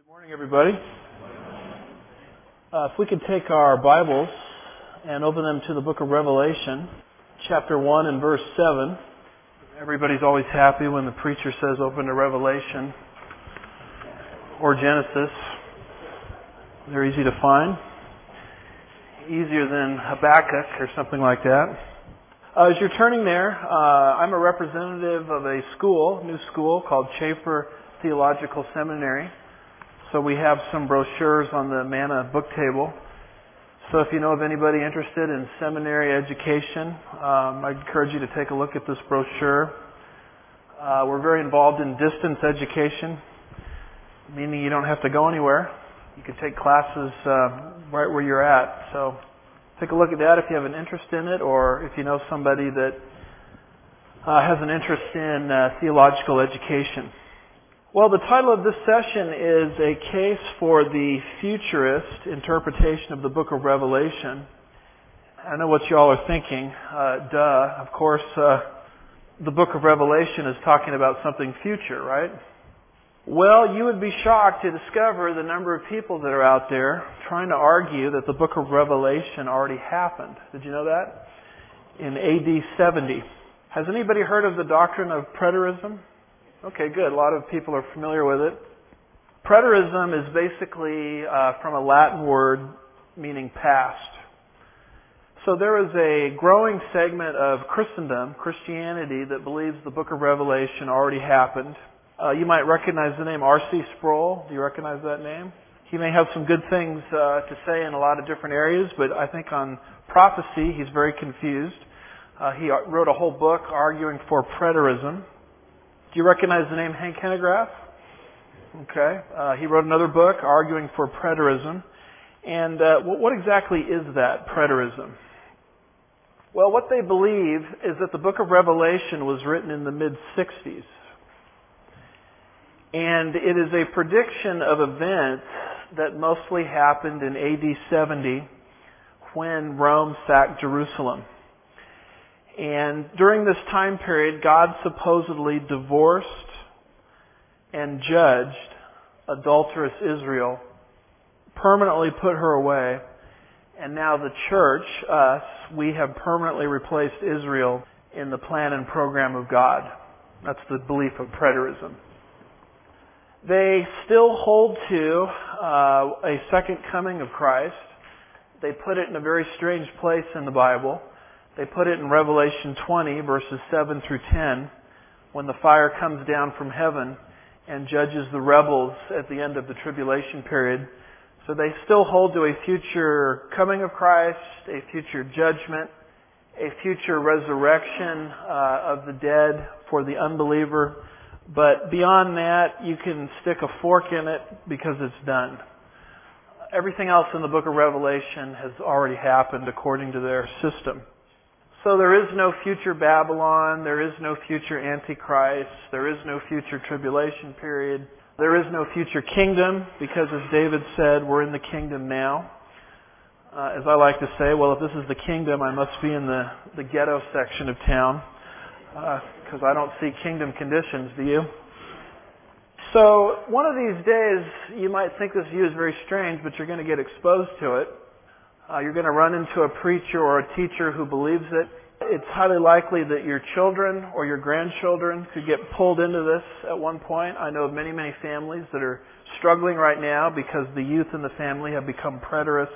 Good morning, everybody. If we could take our Bibles and open them to the book of Revelation, chapter 1 and verse 7. Everybody's always happy when the preacher says open to Revelation or Genesis. They're easy to find. Easier than Habakkuk or something like that. As you're turning there, I'm a representative of a new school called Chafer Theological Seminary. So we have some brochures on the Manna book table. So if you know of anybody interested in seminary education, I encourage you to take a look at this brochure. We're very involved in distance education, meaning you don't have to go anywhere. You can take classes right where you're at. So take a look at that if you have an interest in it, or if you know somebody that has an interest in theological education. Well, the title of this session is A Case for the Futurist Interpretation of the Book of Revelation. I know what you all are thinking. Of course, the Book of Revelation is talking about something future, right? Well, you would be shocked to discover the number of people that are out there trying to argue that the Book of Revelation already happened. Did you know that? In AD 70. Has anybody heard of the doctrine of preterism? Okay, good. A lot of people are familiar with it. Preterism is basically from a Latin word meaning past. So there is a growing segment of Christianity, that believes the book of Revelation already happened. You might recognize the name R.C. Sproul. Do you recognize that name? He may have some good things to say in a lot of different areas, but I think on prophecy he's very confused. He wrote a whole book arguing for preterism. Do you recognize the name Hank Hanegraaff? Okay. He wrote another book arguing for preterism. And what exactly is that, preterism? Well, what they believe is that the book of Revelation was written in the mid-60s. And it is a prediction of events that mostly happened in AD 70 when Rome sacked Jerusalem. And during this time period, God supposedly divorced and judged adulterous Israel, permanently put her away, and now the church, us, we have permanently replaced Israel in the plan and program of God. That's the belief of preterism. They still hold to a second coming of Christ. They put it in a very strange place in the Bible. They put it in Revelation 20, verses 7 through 10, when the fire comes down from heaven and judges the rebels at the end of the tribulation period. So they still hold to a future coming of Christ, a future judgment, a future resurrection of the dead for the unbeliever. But beyond that, you can stick a fork in it because it's done. Everything else in the book of Revelation has already happened according to their system. So there is no future Babylon, there is no future Antichrist, there is no future tribulation period, there is no future kingdom, because as David said, we're in the kingdom now. As I like to say, well, if this is the kingdom, I must be in the ghetto section of town, because I don't see kingdom conditions, do you? So one of these days, you might think this view is very strange, but you're going to get exposed to it. You're going to run into a preacher or a teacher who believes it. It's highly likely that your children or your grandchildren could get pulled into this at one point. I know of many, many families that are struggling right now because the youth in the family have become preterists.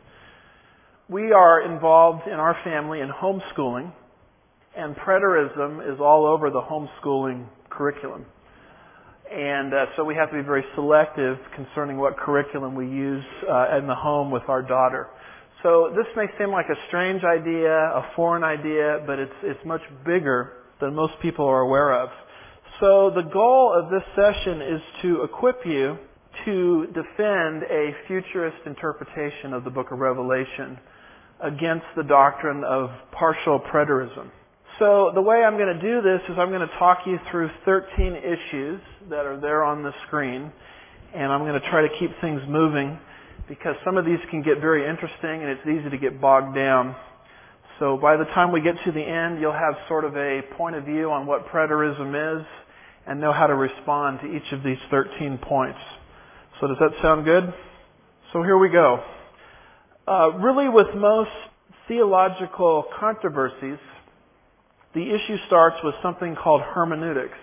We are involved in our family in homeschooling, and preterism is all over the homeschooling curriculum. And so we have to be very selective concerning what curriculum we use in the home with our daughter. So this may seem like a strange idea, a foreign idea, but it's much bigger than most people are aware of. So the goal of this session is to equip you to defend a futurist interpretation of the book of Revelation against the doctrine of partial preterism. So the way I'm going to do this is I'm going to talk you through 13 issues that are there on the screen, and I'm going to try to keep things moving, because some of these can get very interesting and it's easy to get bogged down. So by the time we get to the end, you'll have sort of a point of view on what preterism is and know how to respond to each of these 13 points. So So does that sound good? So here we go. Really, with most theological controversies, the issue starts with something called hermeneutics.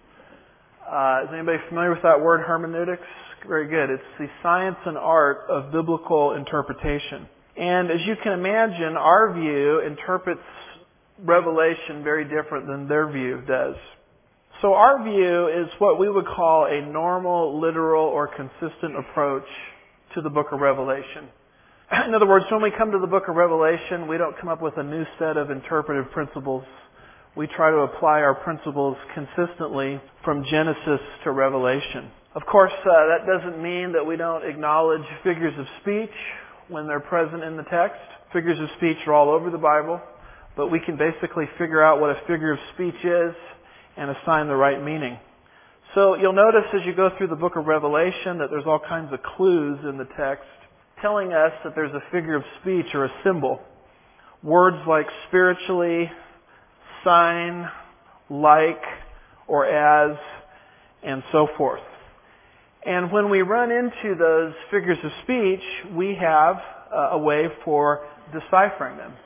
Is anybody familiar with that word, hermeneutics? Very good. It's the science and art of biblical interpretation. And as you can imagine, our view interprets Revelation very different than their view does. So our view is what we would call a normal, literal, or consistent approach to the book of Revelation. In other words, when we come to the book of Revelation, we don't come up with a new set of interpretive principles. We try to apply our principles consistently from Genesis to Revelation. Of course, that doesn't mean that we don't acknowledge figures of speech when they're present in the text. Figures of speech are all over the Bible, but we can basically figure out what a figure of speech is and assign the right meaning. So you'll notice as you go through the book of Revelation that there's all kinds of clues in the text telling us that there's a figure of speech or a symbol. Words like spiritually, sign, like, or as, and so forth. And when we run into those figures of speech, we have a way for deciphering them.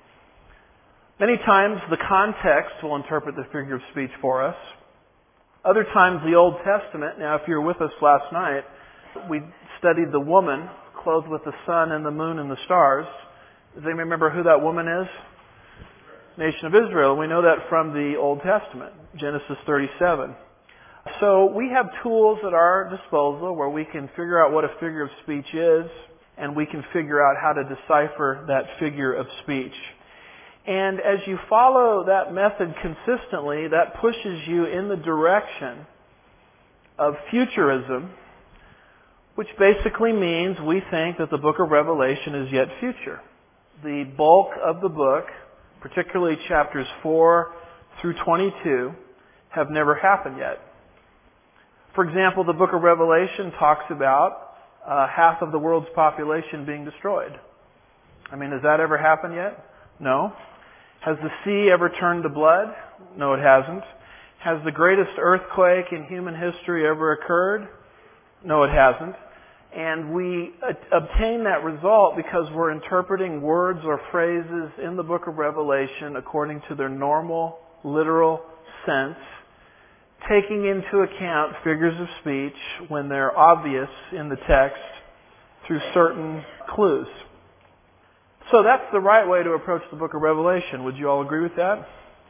Many times the context will interpret the figure of speech for us. Other times the Old Testament, now if you were with us last night, we studied the woman clothed with the sun and the moon and the stars. Does anybody remember who that woman is? Nation of Israel. We know that from the Old Testament, Genesis 37. So we have tools at our disposal where we can figure out what a figure of speech is, and we can figure out how to decipher that figure of speech. And as you follow that method consistently, that pushes you in the direction of futurism, which basically means we think that the book of Revelation is yet future. The bulk of the book, particularly chapters 4 through 22, have never happened yet. For example, the book of Revelation talks about half of the world's population being destroyed. I mean, has that ever happened yet? No. Has the sea ever turned to blood? No, it hasn't. Has the greatest earthquake in human history ever occurred? No, it hasn't. And we obtain that result because we're interpreting words or phrases in the book of Revelation according to their normal, literal sense, taking into account figures of speech when they're obvious in the text through certain clues. So that's the right way to approach the book of Revelation. Would you all agree with that?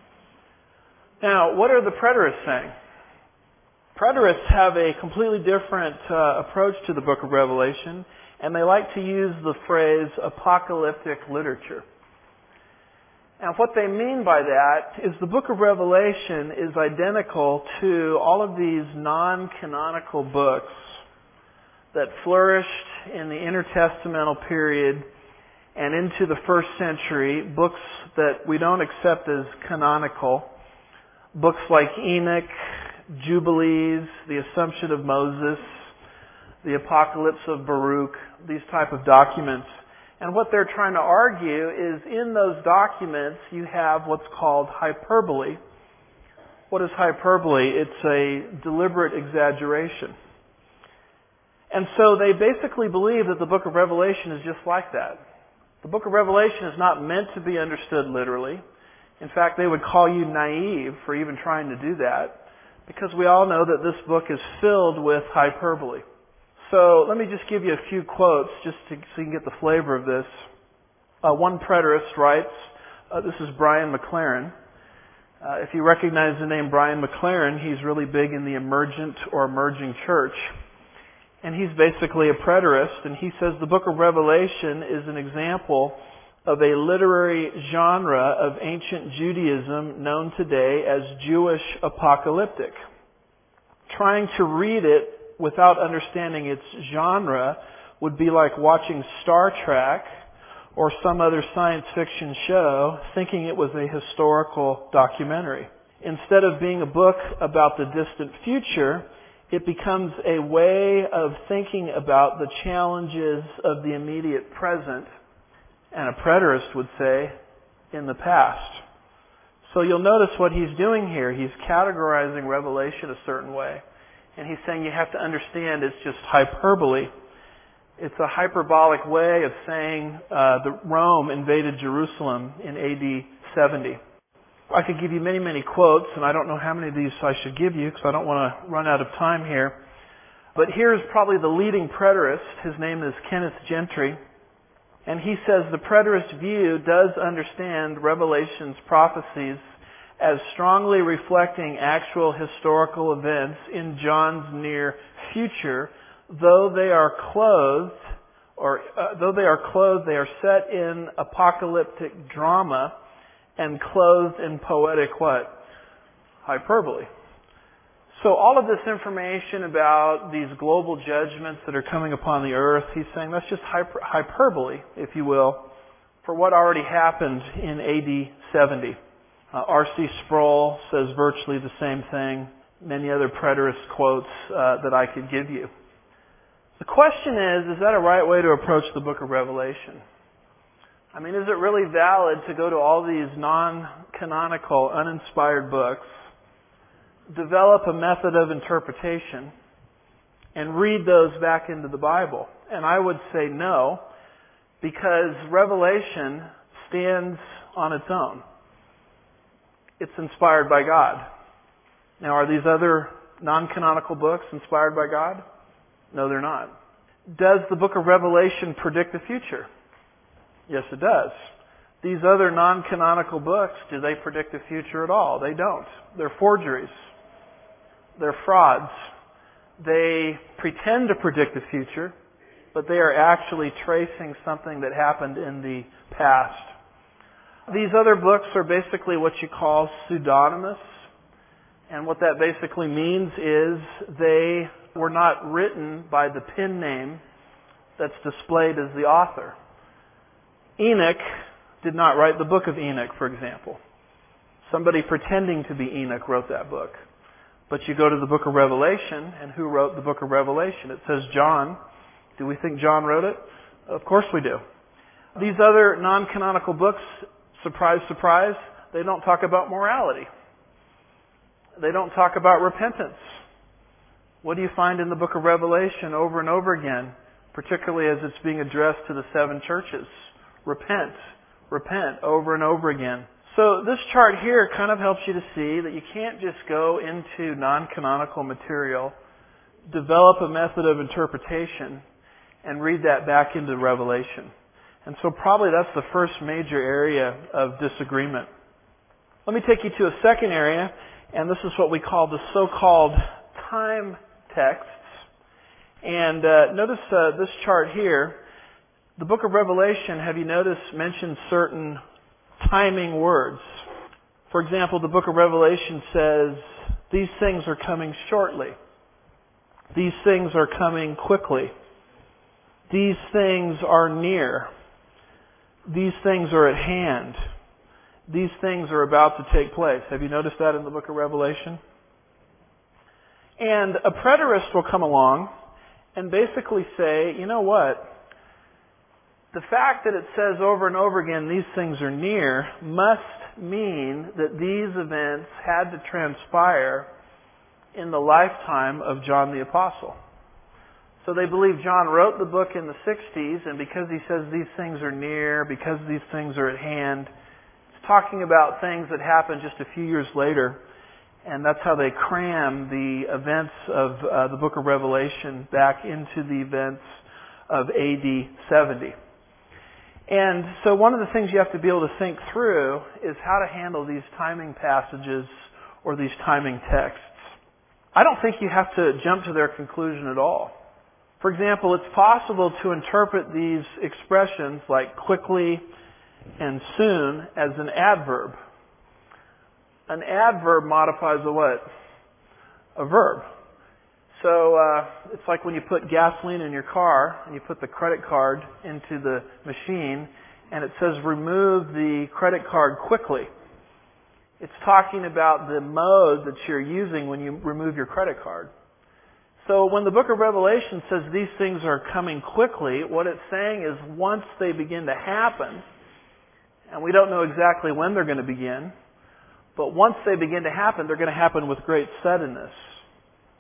Now, what are the preterists saying? Preterists have a completely different approach to the book of Revelation, and they like to use the phrase apocalyptic literature. And what they mean by that is the book of Revelation is identical to all of these non-canonical books that flourished in the intertestamental period and into the first century, books that we don't accept as canonical, books like Enoch, Jubilees, the Assumption of Moses, the Apocalypse of Baruch, these type of documents. And what they're trying to argue is in those documents you have what's called hyperbole. What is hyperbole? It's a deliberate exaggeration. And so they basically believe that the book of Revelation is just like that. The book of Revelation is not meant to be understood literally. In fact, they would call you naive for even trying to do that, because we all know that this book is filled with hyperbole. So let me just give you a few quotes so you can get the flavor of this. One preterist writes, this is Brian McLaren. If you recognize the name Brian McLaren, he's really big in the emergent or emerging church. And he's basically a preterist, and he says the book of Revelation is an example of a literary genre of ancient Judaism known today as Jewish apocalyptic. Trying to read it without understanding its genre would be like watching Star Trek or some other science fiction show thinking it was a historical documentary. Instead of being a book about the distant future, it becomes a way of thinking about the challenges of the immediate present, and a preterist would say, in the past. So you'll notice what he's doing here. He's categorizing Revelation a certain way. And he's saying you have to understand it's just hyperbole. It's a hyperbolic way of saying Rome invaded Jerusalem in AD 70. I could give you many, many quotes, and I don't know how many of these I should give you because I don't want to run out of time here. But here's probably the leading preterist. His name is Kenneth Gentry. And he says the preterist view does understand Revelation's prophecies as strongly reflecting actual historical events in John's near future, though they are clothed, they are set in apocalyptic drama and clothed in poetic what? Hyperbole. So all of this information about these global judgments that are coming upon the earth, he's saying that's just hyperbole, if you will, for what already happened in AD 70. R.C. Sproul says virtually the same thing. Many other preterist quotes that I could give you. The question is that a right way to approach the book of Revelation? I mean, is it really valid to go to all these non-canonical, uninspired books, develop a method of interpretation, and read those back into the Bible? And I would say no, because Revelation stands on its own. It's inspired by God. Now, are these other non-canonical books inspired by God? No, they're not. Does the book of Revelation predict the future? Yes, it does. These other non-canonical books, do they predict the future at all? They don't. They're forgeries. They're frauds. They pretend to predict the future, but they are actually tracing something that happened in the past. These other books are basically what you call pseudonymous. And what that basically means is they were not written by the pen name that's displayed as the author. Enoch did not write the book of Enoch, for example. Somebody pretending to be Enoch wrote that book. But you go to the book of Revelation, and who wrote the book of Revelation? It says John. Do we think John wrote it? Of course we do. These other non-canonical books, surprise, surprise, they don't talk about morality. They don't talk about repentance. What do you find in the book of Revelation over and over again, particularly as it's being addressed to the 7 churches? Repent, repent, over and over again. So this chart here kind of helps you to see that you can't just go into non-canonical material, develop a method of interpretation, and read that back into Revelation. And so probably that's the first major area of disagreement. Let me take you to a second area, and this is what we call the so-called time texts. And notice this chart here. The book of Revelation, have you noticed, mentions certain timing words. For example, the book of Revelation says, these things are coming shortly. These things are coming quickly. These things are near. These things are at hand. These things are about to take place. Have you noticed that in the book of Revelation? And a preterist will come along and basically say, you know what? The fact that it says over and over again, these things are near, must mean that these events had to transpire in the lifetime of John the Apostle. So they believe John wrote the book in the 60s, and because he says these things are near, because these things are at hand, it's talking about things that happened just a few years later. And that's how they cram the events of the book of Revelation back into the events of AD 70. And so one of the things you have to be able to think through is how to handle these timing passages or these timing texts. I don't think you have to jump to their conclusion at all. For example, it's possible to interpret these expressions like quickly and soon as an adverb. An adverb modifies a what? A verb. So it's like when you put gasoline in your car and you put the credit card into the machine and it says remove the credit card quickly. It's talking about the mode that you're using when you remove your credit card. So when the book of Revelation says these things are coming quickly, what it's saying is once they begin to happen, and we don't know exactly when they're going to begin, but once they begin to happen, they're going to happen with great suddenness.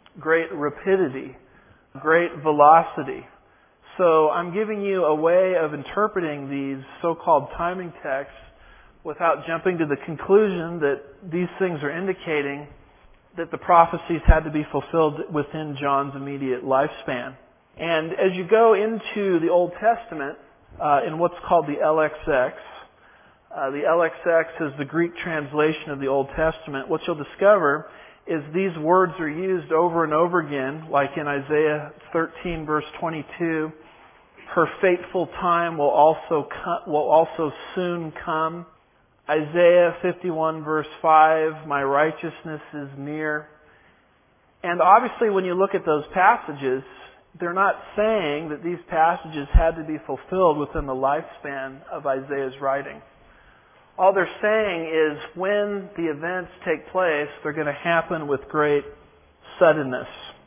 great rapidity, great velocity. So I'm giving you a way of interpreting these so-called timing texts without jumping to the conclusion that these things are indicating that the prophecies had to be fulfilled within John's immediate lifespan. And as you go into the Old Testament, in what's called the LXX, the LXX is the Greek translation of the Old Testament. What you'll discover is these words are used over and over again, like in Isaiah 13 verse 22, her fateful time will also soon come. Isaiah 51 verse 5, my righteousness is near. And obviously when you look at those passages, they're not saying that these passages had to be fulfilled within the lifespan of Isaiah's writing. All they're saying is when the events take place, they're going to happen with great suddenness.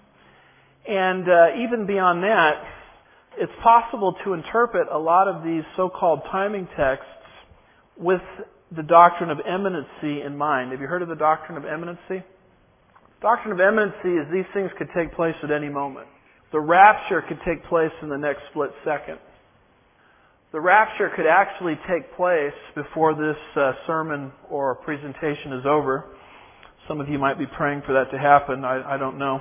And even beyond that, it's possible to interpret a lot of these so-called timing texts with the doctrine of imminency in mind. Have you heard of the doctrine of imminency? Doctrine of imminency is these things could take place at any moment. The rapture could take place in the next split second. The rapture could actually take place before this sermon or presentation is over. Some of you might be praying for that to happen. I don't know.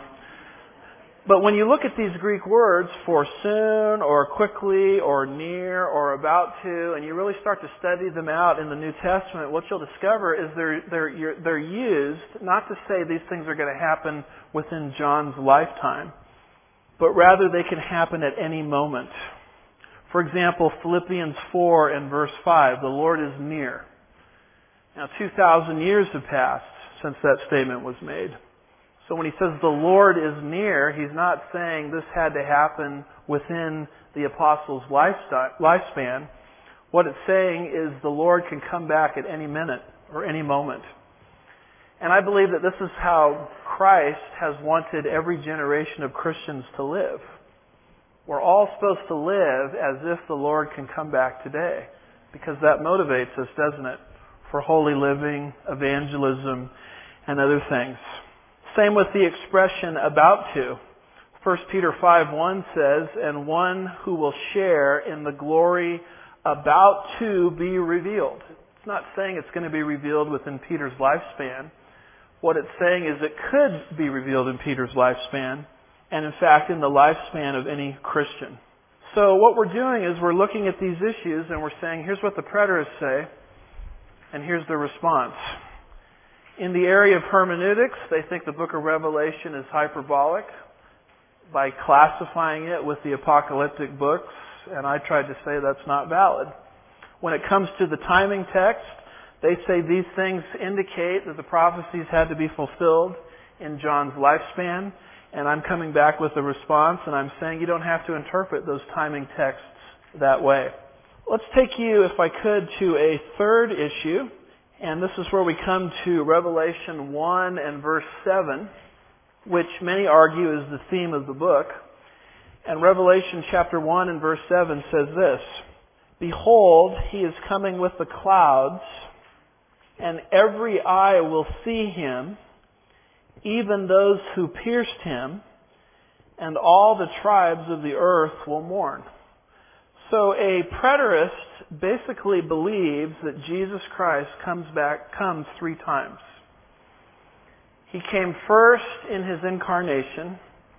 But when you look at these Greek words for soon or quickly or near or about to, and you really start to study them out in the New Testament, what you'll discover is they're used not to say these things are going to happen within John's lifetime, but rather they can happen at any moment. For example, Philippians 4 and verse 5, the Lord is near. Now 2,000 years have passed since that statement was made. So when he says the Lord is near, he's not saying this had to happen within the apostles' lifespan. What it's saying is the Lord can come back at any minute or any moment. And I believe that this is how Christ has wanted every generation of Christians to live. We're all supposed to live as if the Lord can come back today, because that motivates us, doesn't it, for holy living, evangelism, and other things. Same with the expression about to. 1 Peter 5:1 says, and one who will share in the glory about to be revealed. It's not saying it's going to be revealed within Peter's lifespan. What it's saying is it could be revealed in Peter's lifespan, and in fact in the lifespan of any Christian. So what we're doing is we're looking at these issues and we're saying, here's what the preterists say, and here's the response. In the area of hermeneutics, they think the book of Revelation is hyperbolic by classifying it with the apocalyptic books, and I tried to say that's not valid. When it comes to the timing text, they say these things indicate that the prophecies had to be fulfilled in John's lifespan, and I'm coming back with a response, and I'm saying you don't have to interpret those timing texts that way. Let's take you, if I could, to a third issue. And this is where we come to Revelation 1 and verse 7, which many argue is the theme of the book. And Revelation chapter 1 and verse 7 says this, behold, he is coming with the clouds, and every eye will see him, even those who pierced him, and all the tribes of the earth will mourn. So a preterist basically believes that Jesus Christ comes 3 times. He came first in his incarnation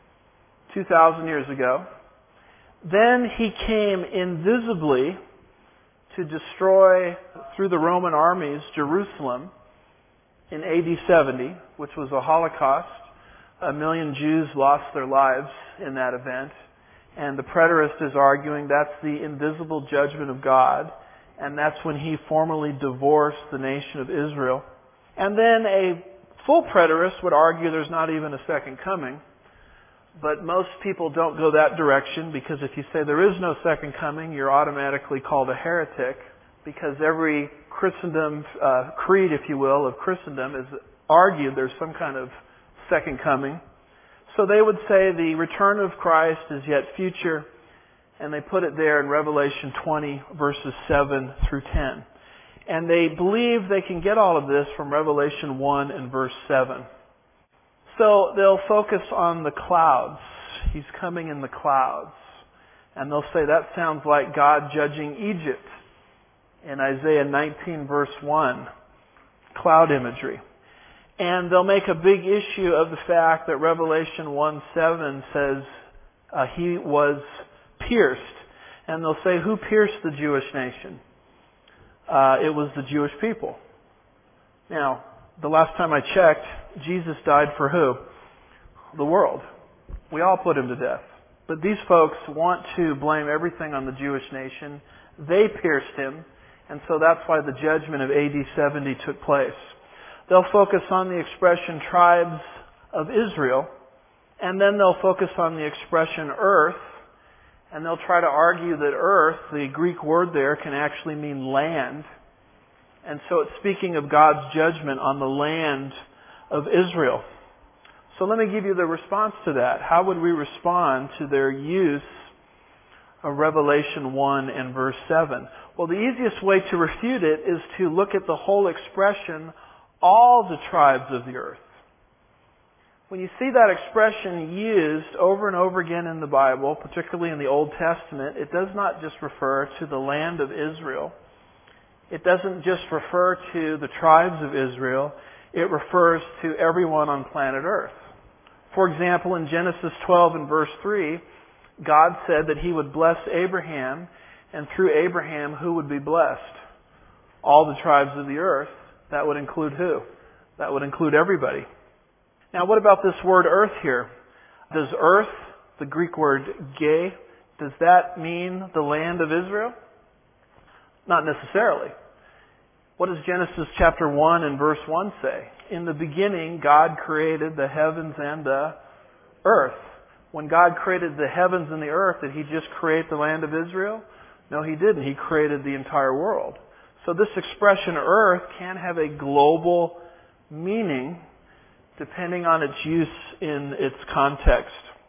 2,000 years ago. Then he came invisibly to destroy, through the Roman armies, Jerusalem in AD 70, which was a Holocaust. 1 million Jews lost their lives in that event. And the preterist is arguing that's the invisible judgment of God, and that's when he formally divorced the nation of Israel. And then a full preterist would argue there's not even a second coming, but most people don't go that direction, because if you say there is no second coming, you're automatically called a heretic, because every Christendom, creed, if you will, of Christendom is argued there's some kind of second coming. So they would say the return of Christ is yet future, and they put it there in Revelation 20, verses 7 through 10. And they believe they can get all of this from Revelation 1 and verse 7. So they'll focus on the clouds. He's coming in the clouds. And they'll say that sounds like God judging Egypt in Isaiah 19 verse 1. Cloud imagery. And they'll make a big issue of the fact that Revelation 1:7 says he was pierced. And they'll say, who pierced the Jewish nation? It was the Jewish people. Now, the last time I checked, Jesus died for who? The world. We all put him to death. But these folks want to blame everything on the Jewish nation. They pierced him, and so that's why the judgment of AD 70 took place. They'll focus on the expression tribes of Israel, and then they'll focus on the expression earth, and they'll try to argue that earth, the Greek word there, can actually mean land. And so it's speaking of God's judgment on the land of Israel. So let me give you the response to that. How would we respond to their use of Revelation 1 and verse 7? Well, the easiest way to refute it is to look at the whole expression, all the tribes of the earth. When you see that expression used over and over again in the Bible, particularly in the Old Testament, it does not just refer to the land of Israel. It doesn't just refer to the tribes of Israel. It refers to everyone on planet Earth. For example, in Genesis 12 and verse 3, God said that He would bless Abraham, and through Abraham, who would be blessed? All the tribes of the earth. That would include who? That would include everybody. Now, what about this word earth here? Does earth, the Greek word ge, does that mean the land of Israel? Not necessarily. What does Genesis chapter 1 and verse 1 say? In the beginning, God created the heavens and the earth. When God created the heavens and the earth, did He just create the land of Israel? No, He didn't. He created the entire world. So this expression earth can have a global meaning depending on its use in its context.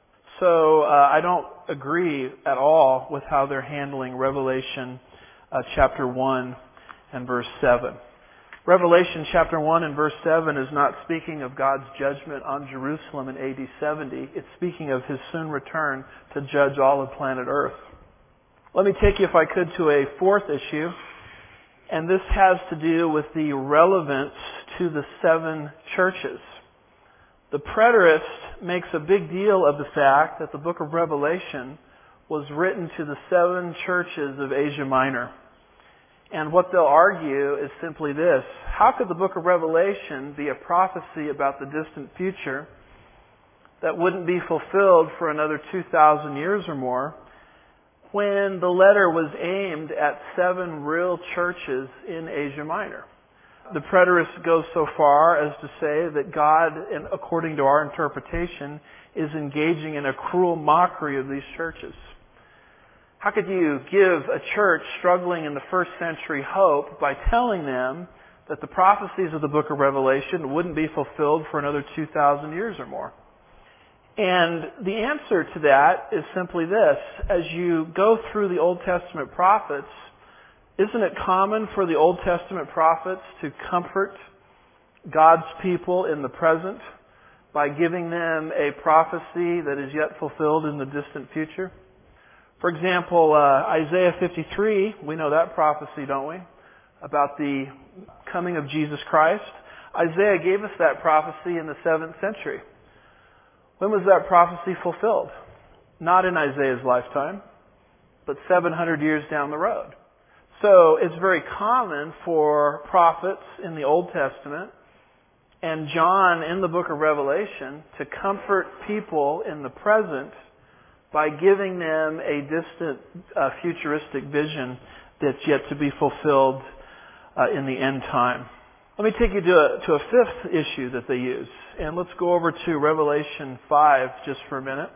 So I don't agree at all with how they're handling Revelation chapter 1 and verse 7. Revelation chapter 1 and verse 7 is not speaking of God's judgment on Jerusalem in AD 70. It's speaking of His soon return to judge all of planet Earth. Let me take you, if I could, to a fourth issue. And this has to do with the relevance to the seven churches. The preterist makes a big deal of the fact that the book of Revelation was written to the seven churches of Asia Minor. And what they'll argue is simply this. How could the book of Revelation be a prophecy about the distant future that wouldn't be fulfilled for another 2,000 years or more when the letter was aimed at seven real churches in Asia Minor? The preterist goes so far as to say that God, according to our interpretation, is engaging in a cruel mockery of these churches. How could you give a church struggling in the first century hope by telling them that the prophecies of the book of Revelation wouldn't be fulfilled for another 2,000 years or more? And the answer to that is simply this. As you go through the Old Testament prophets, isn't it common for the Old Testament prophets to comfort God's people in the present by giving them a prophecy that is yet fulfilled in the distant future? For example, Isaiah 53, we know that prophecy, don't we? About the coming of Jesus Christ. Isaiah gave us that prophecy in the 7th century. When was that prophecy fulfilled? Not in Isaiah's lifetime, but 700 years down the road. So it's very common for prophets in the Old Testament and John in the book of Revelation to comfort people in the present by giving them a distant futuristic vision that's yet to be fulfilled in the end time. Let me take you to a fifth issue that they use. And let's go over to Revelation 5 just for a minute.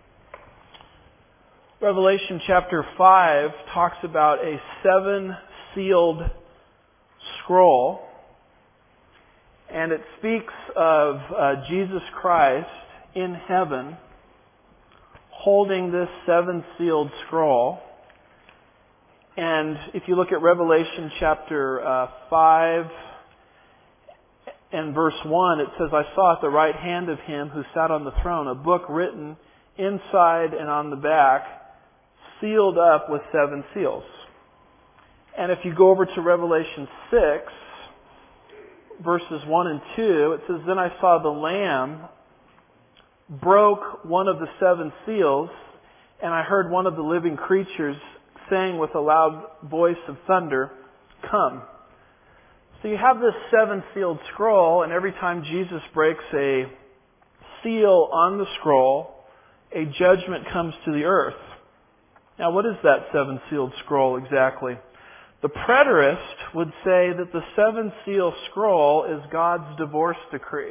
Revelation chapter 5 talks about a 7-sealed scroll. And it speaks of Jesus Christ in heaven holding this 7-sealed scroll. And if you look at Revelation chapter 5 in verse 1, it says, I saw at the right hand of him who sat on the throne a book written inside and on the back, sealed up with 7 seals. And if you go over to Revelation 6, verses 1 and 2, it says, Then I saw the Lamb broke one of the 7 seals, and I heard one of the living creatures saying with a loud voice of thunder, Come. So you have this 7-sealed scroll, and every time Jesus breaks a seal on the scroll, a judgment comes to the earth. Now, what is that 7-sealed scroll exactly? The preterist would say that the 7-seal scroll is God's divorce decree.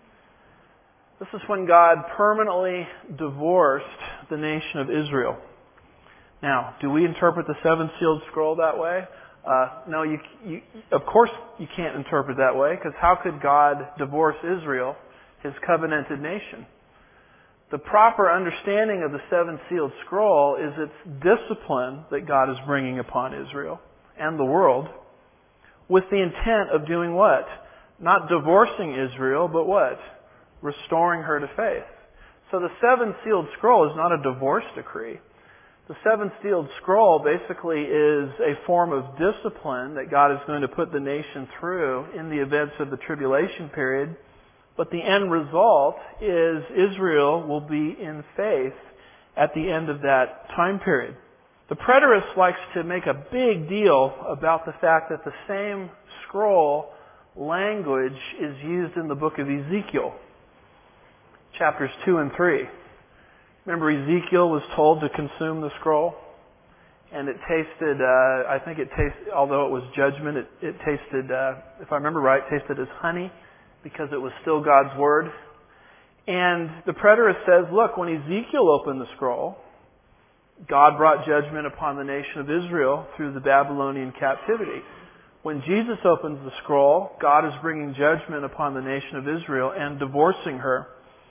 This is when God permanently divorced the nation of Israel. Now, do we interpret the 7-sealed scroll that way? No, of course you can't interpret that way, because how could God divorce Israel, His covenanted nation? The proper understanding of the 7-sealed scroll is its discipline that God is bringing upon Israel and the world, with the intent of doing what? Not divorcing Israel, but what? Restoring her to faith. So the 7-sealed scroll is not a divorce decree. The 7-sealed scroll basically is a form of discipline that God is going to put the nation through in the events of the tribulation period. But the end result is Israel will be in faith at the end of that time period. The preterist likes to make a big deal about the fact that the same scroll language is used in the book of Ezekiel, chapters 2 and 3. Remember, Ezekiel was told to consume the scroll, and it tasted, although it was judgment, it tasted, if I remember right, tasted as honey, because it was still God's Word. And the preterist says, look, when Ezekiel opened the scroll, God brought judgment upon the nation of Israel through the Babylonian captivity. When Jesus opens the scroll, God is bringing judgment upon the nation of Israel and divorcing her.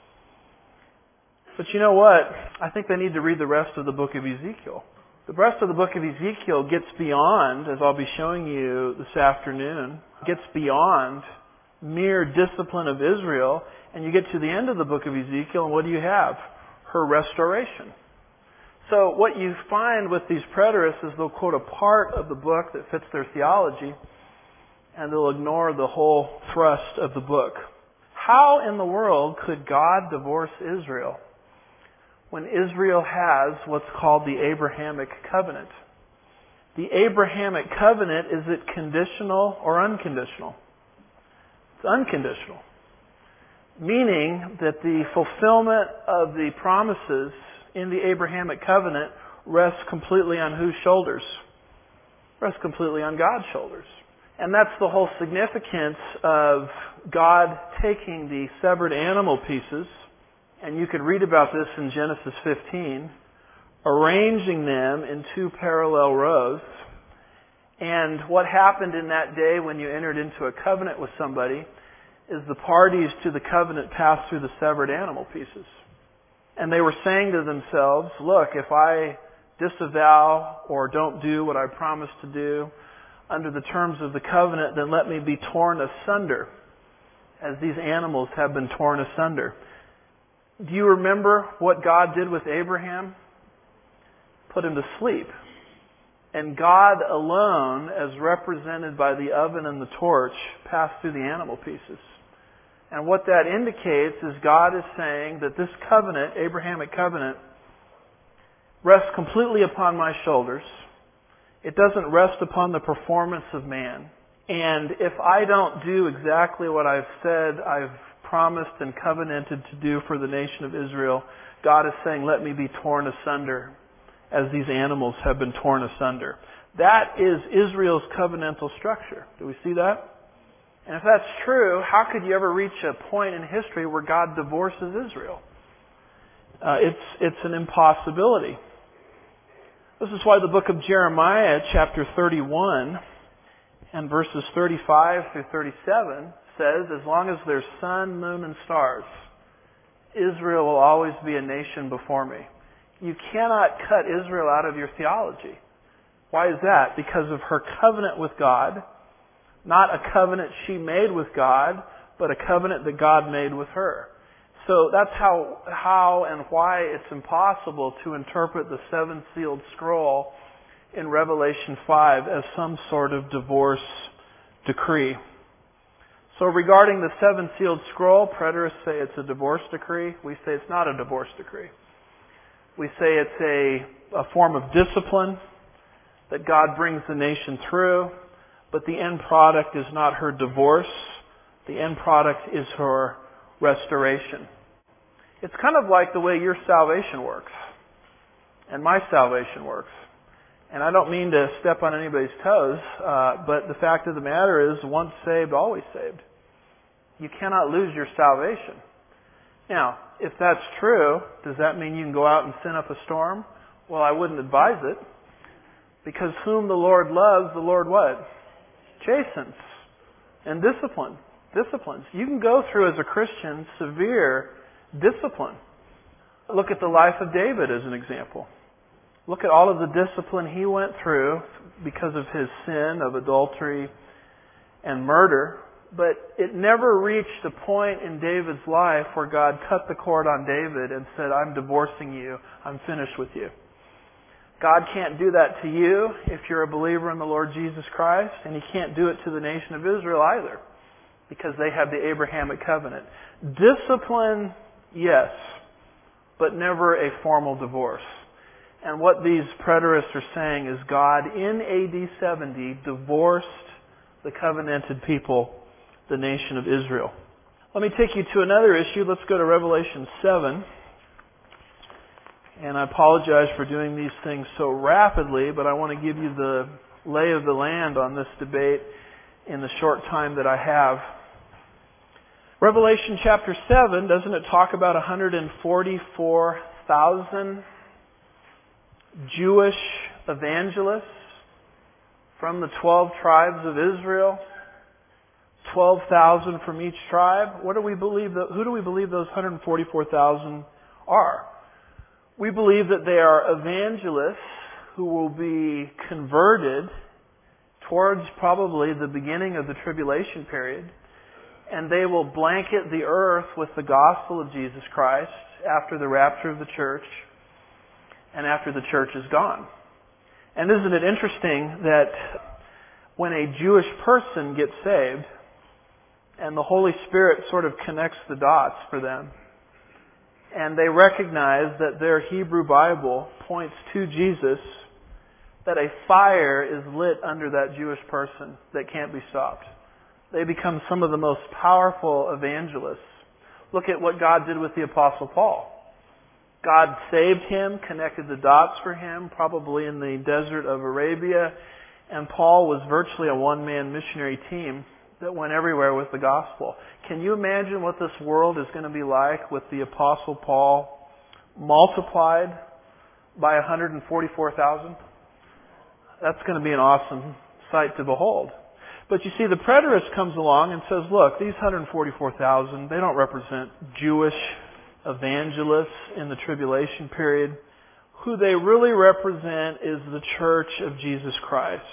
But you know what? I think they need to read the rest of the book of Ezekiel. The rest of the book of Ezekiel gets beyond, as I'll be showing you this afternoon, gets beyond mere discipline of Israel, and you get to the end of the book of Ezekiel, and what do you have? Her restoration. So what you find with these preterists is they'll quote a part of the book that fits their theology, and they'll ignore the whole thrust of the book. How in the world could God divorce Israel when Israel has what's called the Abrahamic covenant? The Abrahamic covenant, is it conditional or unconditional? It's unconditional. Meaning that the fulfillment of the promises in the Abrahamic covenant rests completely on whose shoulders? Rests completely on God's shoulders. And that's the whole significance of God taking the severed animal pieces, and you could read about this in Genesis 15, arranging them in 2 parallel rows. And what happened in that day when you entered into a covenant with somebody is the parties to the covenant passed through the severed animal pieces. And they were saying to themselves, look, if I disavow or don't do what I promised to do under the terms of the covenant, then let me be torn asunder, as these animals have been torn asunder. Do you remember what God did with Abraham? Put him to sleep. And God alone, as represented by the oven and the torch, passed through the animal pieces. And what that indicates is God is saying that this covenant, Abrahamic covenant, rests completely upon my shoulders. It doesn't rest upon the performance of man. And if I don't do exactly what I've said, I've promised and covenanted to do for the nation of Israel, God is saying, let me be torn asunder as these animals have been torn asunder. That is Israel's covenantal structure. Do we see that? And if that's true, how could you ever reach a point in history where God divorces Israel? It's an impossibility. This is why the book of Jeremiah, chapter 31, and verses 35 through 37, says, as long as there's sun, moon, and stars, Israel will always be a nation before me. You cannot cut Israel out of your theology. Why is that? Because of her covenant with God. Not a covenant she made with God, but a covenant that God made with her. So that's how and why it's impossible to interpret the seven-sealed scroll in Revelation 5 as some sort of divorce decree. So regarding the seven-sealed scroll, preterists say it's a divorce decree. We say it's not a divorce decree. We say it's a form of discipline that God brings the nation through, but the end product is not her divorce. The end product is her restoration. It's kind of like the way your salvation works and my salvation works. And I don't mean to step on anybody's toes, but the fact of the matter is, once saved, always saved. You cannot lose your salvation. Now, if that's true, does that mean you can go out and sin up a storm? Well, I wouldn't advise it. Because whom the Lord loves, the Lord what? Chastens and disciplines. You can go through as a Christian severe discipline. Look at the life of David as an example. Look at all of the discipline he went through because of his sin of adultery and murder. But it never reached a point in David's life where God cut the cord on David and said, I'm divorcing you. I'm finished with you. God can't do that to you if you're a believer in the Lord Jesus Christ, and He can't do it to the nation of Israel either, because they have the Abrahamic covenant. Discipline, yes, but never a formal divorce. And what these preterists are saying is God, in AD 70, divorced the covenanted people, the nation of Israel. Let me take you to another issue. Let's go to Revelation 7. And I apologize for doing these things so rapidly, but I want to give you the lay of the land on this debate in the short time that I have. Revelation chapter 7, doesn't it talk about 144,000 Jewish evangelists from the 12 tribes of Israel? 12,000 from each tribe. Who do we believe those 144,000 are? We believe that they are evangelists who will be converted towards probably the beginning of the tribulation period, and they will blanket the earth with the gospel of Jesus Christ after the rapture of the church and after the church is gone. And isn't it interesting that when a Jewish person gets saved and the Holy Spirit sort of connects the dots for them, and they recognize that their Hebrew Bible points to Jesus, that a fire is lit under that Jewish person that can't be stopped. They become some of the most powerful evangelists. Look at what God did with the Apostle Paul. God saved him, connected the dots for him, probably in the desert of Arabia, and Paul was virtually a one-man missionary team that went everywhere with the gospel. Can you imagine what this world is going to be like with the Apostle Paul multiplied by 144,000? That's going to be an awesome sight to behold. But you see, the preterist comes along and says, look, these 144,000, they don't represent Jewish evangelists in the tribulation period. Who they really represent is the church of Jesus Christ.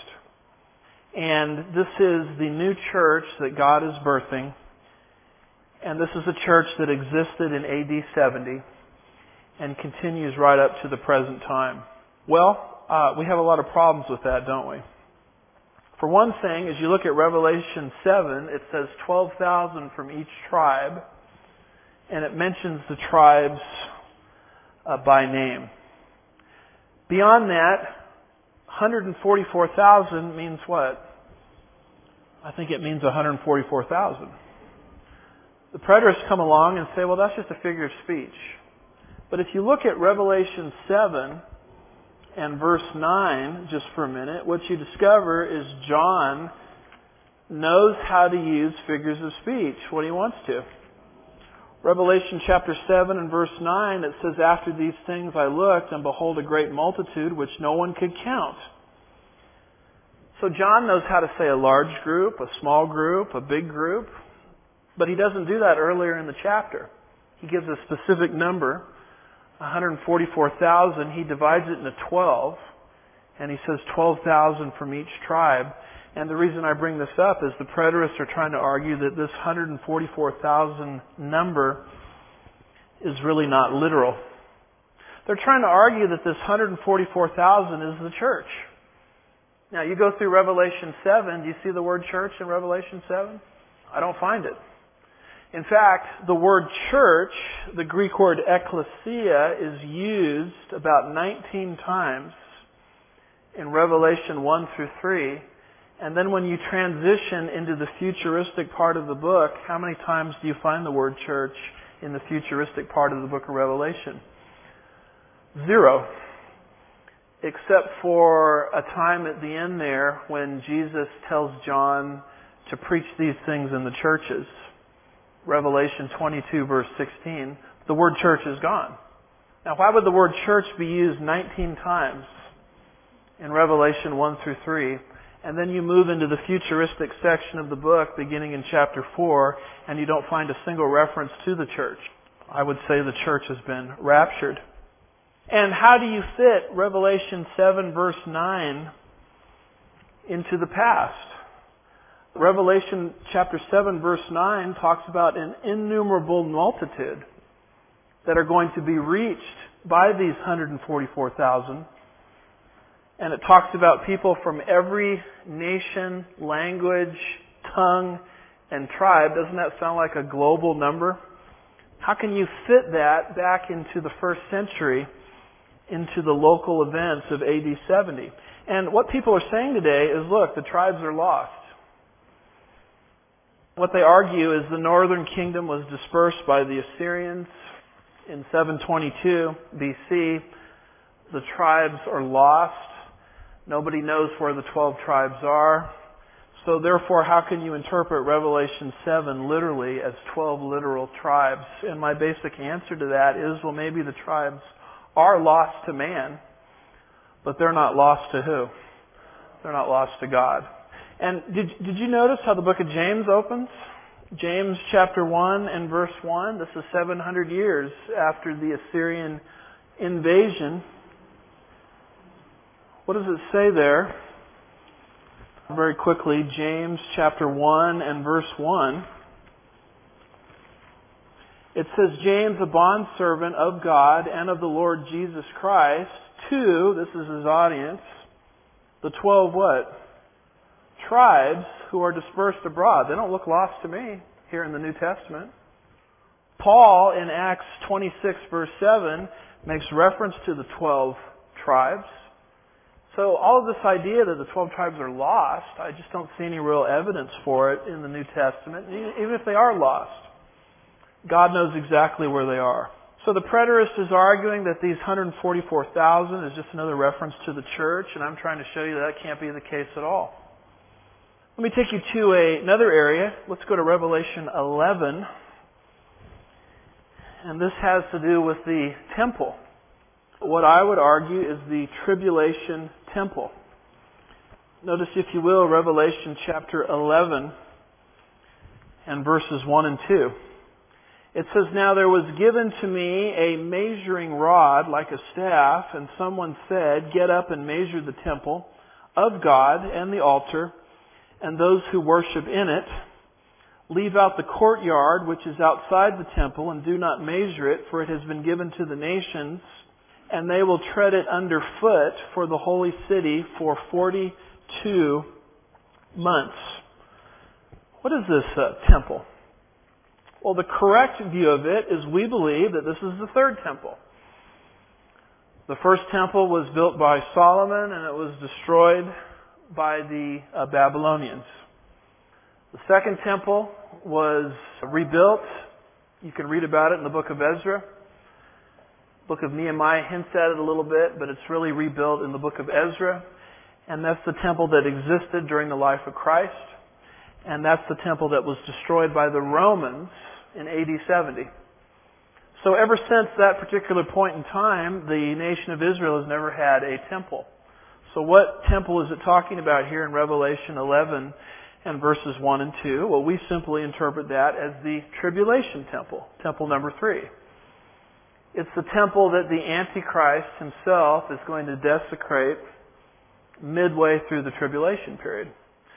And this is the new church that God is birthing. And this is a church that existed in AD 70 and continues right up to the present time. Well, we have a lot of problems with that, don't we? For one thing, as you look at Revelation 7, it says 12,000 from each tribe, and it mentions the tribes by name. Beyond that, 144,000 means what? I think it means 144,000. The preterists come along and say, well, that's just a figure of speech. But if you look at Revelation 7 and verse 9, just for a minute, what you discover is John knows how to use figures of speech when he wants to. Revelation chapter 7 and verse 9, it says, after these things I looked, and behold a great multitude which no one could count. So John knows how to say a large group, a small group, a big group, but he doesn't do that earlier in the chapter. He gives a specific number, 144,000. He divides it into 12, and he says 12,000 from each tribe. And the reason I bring this up is the preterists are trying to argue that this 144,000 number is really not literal. They're trying to argue that this 144,000 is the church. Now, you go through Revelation 7. Do you see the word church in Revelation 7? I don't find it. In fact, the word church, the Greek word ekklesia, is used about 19 times in Revelation 1 through 3. And then when you transition into the futuristic part of the book, how many times do you find the word church in the futuristic part of the book of Revelation? 0. Except for a time at the end there when Jesus tells John to preach these things in the churches. Revelation 22 verse 16. The word church is gone. Now, why would the word church be used 19 times in Revelation 1 through 3? And then you move into the futuristic section of the book beginning in chapter 4 and you don't find a single reference to the church. I would say the church has been raptured. And how do you fit Revelation 7 verse 9 into the past? Revelation chapter 7 verse 9 talks about an innumerable multitude that are going to be reached by these 144,000. And it talks about people from every nation, language, tongue, and tribe. Doesn't that sound like a global number? How can you fit that back into the first century, into the local events of AD 70? And what people are saying today is, look, the tribes are lost. What they argue is the northern kingdom was dispersed by the Assyrians in 722 BC. The tribes are lost. Nobody knows where the 12 tribes are. So therefore, how can you interpret Revelation 7 literally as 12 literal tribes? And my basic answer to that is, well, maybe the tribes are lost to man, but they're not lost to who? They're not lost to God. And did you notice how the book of James opens? James chapter 1 and verse 1. This is 700 years after the Assyrian invasion. What does it say there? Very quickly, James chapter 1 and verse 1. It says, James, a bondservant of God and of the Lord Jesus Christ, to, this is his audience, the 12 what? Tribes who are dispersed abroad. They don't look lost to me here in the New Testament. Paul in Acts 26 verse 7 makes reference to the 12 tribes. So all of this idea that the 12 tribes are lost, I just don't see any real evidence for it in the New Testament. Even if they are lost, God knows exactly where they are. So the preterist is arguing that these 144,000 is just another reference to the church, and I'm trying to show you that can't be the case at all. Let me take you to another area. Let's go to Revelation 11. And this has to do with the temple. What I would argue is the tribulation temple. Notice, if you will, Revelation chapter 11 and verses 1 and 2. It says, Now there was given to me a measuring rod like a staff, and someone said, Get up and measure the temple of God and the altar, and those who worship in it. Leave out the courtyard which is outside the temple, and do not measure it, for it has been given to the nations, and they will tread it underfoot for the holy city for 42 months. What is this temple? Well, the correct view of it is we believe that this is the third temple. The first temple was built by Solomon, and it was destroyed by the Babylonians. The second temple was rebuilt. You can read about it in the book of Ezra. The book of Nehemiah hints at it a little bit, but it's really rebuilt in the book of Ezra. And that's the temple that existed during the life of Christ. And that's the temple that was destroyed by the Romans in AD 70. So ever since that particular point in time, the nation of Israel has never had a temple. So what temple is it talking about here in Revelation 11 and verses 1 and 2? Well, we simply interpret that as the tribulation temple, temple number 3. It's the temple that the Antichrist himself is going to desecrate midway through the tribulation period.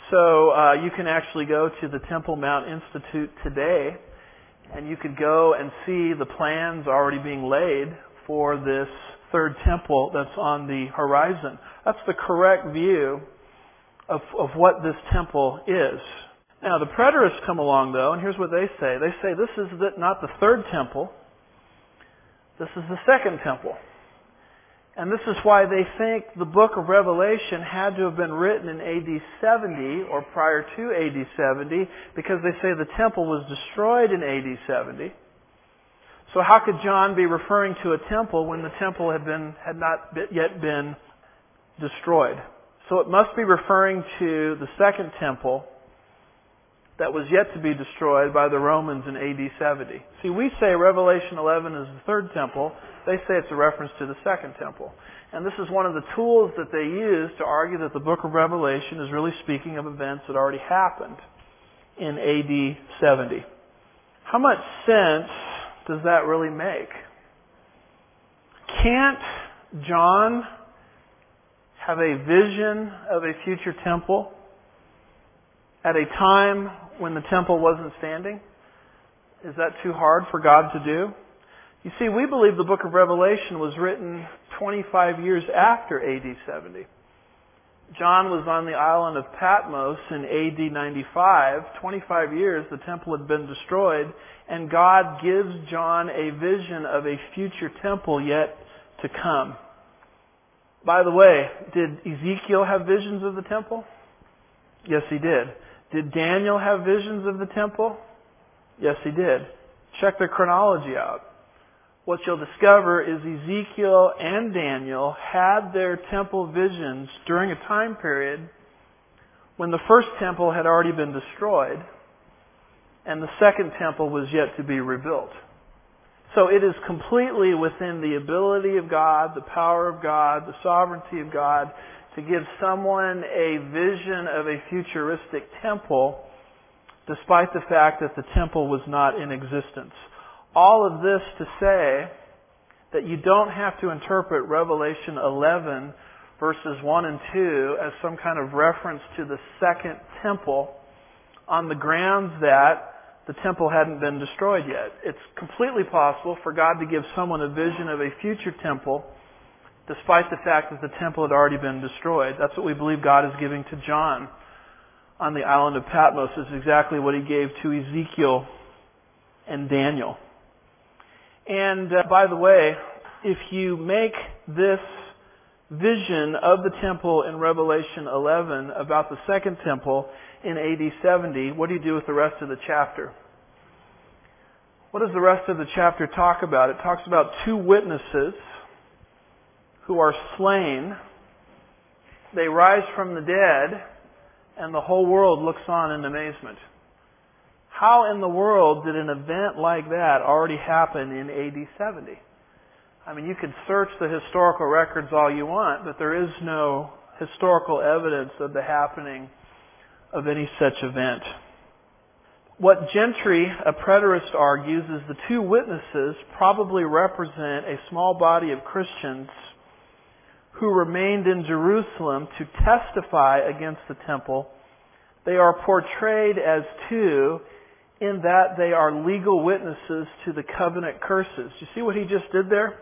So you can actually go to the Temple Mount Institute today, and you could go and see the plans already being laid for this third temple that's on the horizon. That's the correct view of what this temple is. Now, the preterists come along, though, and here's what they say. They say this is not the third temple. This is the second temple. And this is why they think the book of Revelation had to have been written in AD 70 or prior to AD 70, because they say the temple was destroyed in AD 70. So how could John be referring to a temple when the temple had not yet been destroyed? So it must be referring to the second temple that was yet to be destroyed by the Romans in AD 70. See, we say Revelation 11 is the third temple. They say it's a reference to the second temple. And this is one of the tools that they use to argue that the book of Revelation is really speaking of events that already happened in AD 70. How much sense does that really make? Can't John have a vision of a future temple at a time when the temple wasn't standing? Is that too hard for God to do? You see, we believe the book of Revelation was written 25 years after AD 70. John was on the island of Patmos in AD 95. 25 years, the temple had been destroyed, and God gives John a vision of a future temple yet to come. By the way, did Ezekiel have visions of the temple? Yes, he did. Did Daniel have visions of the temple? Yes, he did. Check their chronology out. What you'll discover is Ezekiel and Daniel had their temple visions during a time period when the first temple had already been destroyed and the second temple was yet to be rebuilt. So it is completely within the ability of God, the power of God, the sovereignty of God to give someone a vision of a futuristic temple despite the fact that the temple was not in existence. All of this to say that you don't have to interpret Revelation 11 verses 1 and 2 as some kind of reference to the second temple on the grounds that the temple hadn't been destroyed yet. It's completely possible for God to give someone a vision of a future temple despite the fact that the temple had already been destroyed. That's what we believe God is giving to John on the island of Patmos. Is exactly what He gave to Ezekiel and Daniel. And by the way, if you make this vision of the temple in Revelation 11 about the second temple in AD 70, what do you do with the rest of the chapter? What does the rest of the chapter talk about? It talks about two witnesses who are slain. They rise from the dead, and the whole world looks on in amazement. How in the world did an event like that already happen in AD 70? I mean, you could search the historical records all you want, but there is no historical evidence of the happening of any such event. What Gentry, a preterist, argues is the two witnesses probably represent a small body of Christians who remained in Jerusalem to testify against the temple. They are portrayed as two in that they are legal witnesses to the covenant curses. You see what he just did there?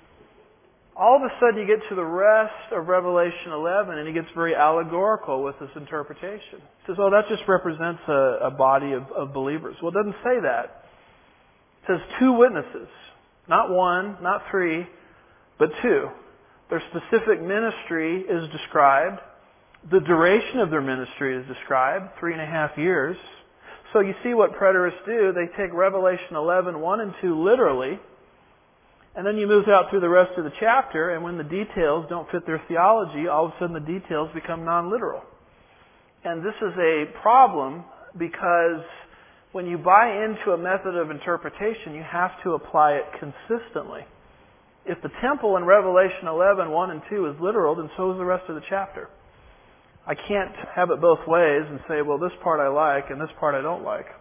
All of a sudden you get to the rest of Revelation 11 and he gets very allegorical with this interpretation. He says, oh, that just represents a body of believers. Well, it doesn't say that. It says two witnesses. Not one, not three, but two. Their specific ministry is described. The duration of their ministry is described, 3.5 years. So you see what preterists do. They take Revelation 11, 1 and 2 literally, and then you move out through the rest of the chapter, and when the details don't fit their theology, all of a sudden the details become non-literal. And this is a problem because when you buy into a method of interpretation, you have to apply it consistently. If the temple in Revelation 11, 1 and 2 is literal, then so is the rest of the chapter. I can't have it both ways and say, well, this part I like and this part I don't like.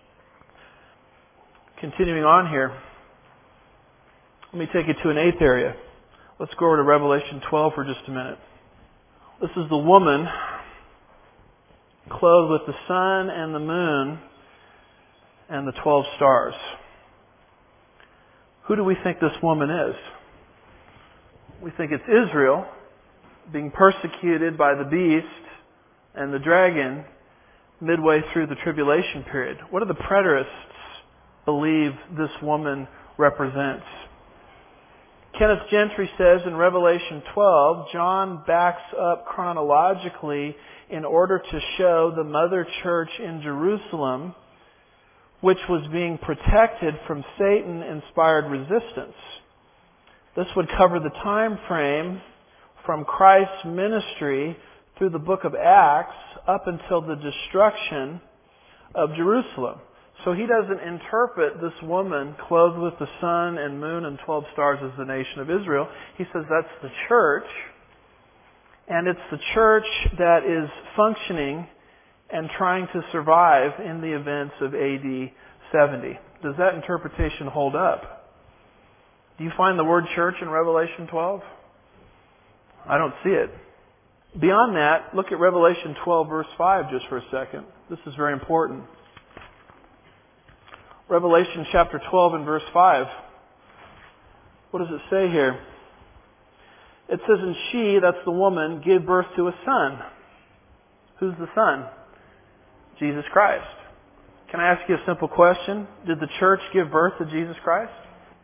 Continuing on here, let me take you to an eighth area. Let's go over to Revelation 12 for just a minute. This is the woman clothed with the sun and the moon and the 12 stars. Who do we think this woman is? We think it's Israel being persecuted by the beast and the dragon midway through the tribulation period. What do the preterists believe this woman represents? Kenneth Gentry says in Revelation 12, John backs up chronologically in order to show the mother church in Jerusalem, which was being protected from Satan-inspired resistance. This would cover the time frame from Christ's ministry through the book of Acts up until the destruction of Jerusalem. So he doesn't interpret this woman clothed with the sun and moon and 12 stars as the nation of Israel. He says that's the church, and it's the church that is functioning and trying to survive in the events of AD 70. Does that interpretation hold up? Do you find the word church in Revelation 12? I don't see it. Beyond that, look at Revelation 12 verse 5 just for a second. This is very important. Revelation chapter 12 and verse 5. What does it say here? It says, and she, that's the woman, gave birth to a son. Who's the son? Jesus Christ. Can I ask you a simple question? Did the church give birth to Jesus Christ?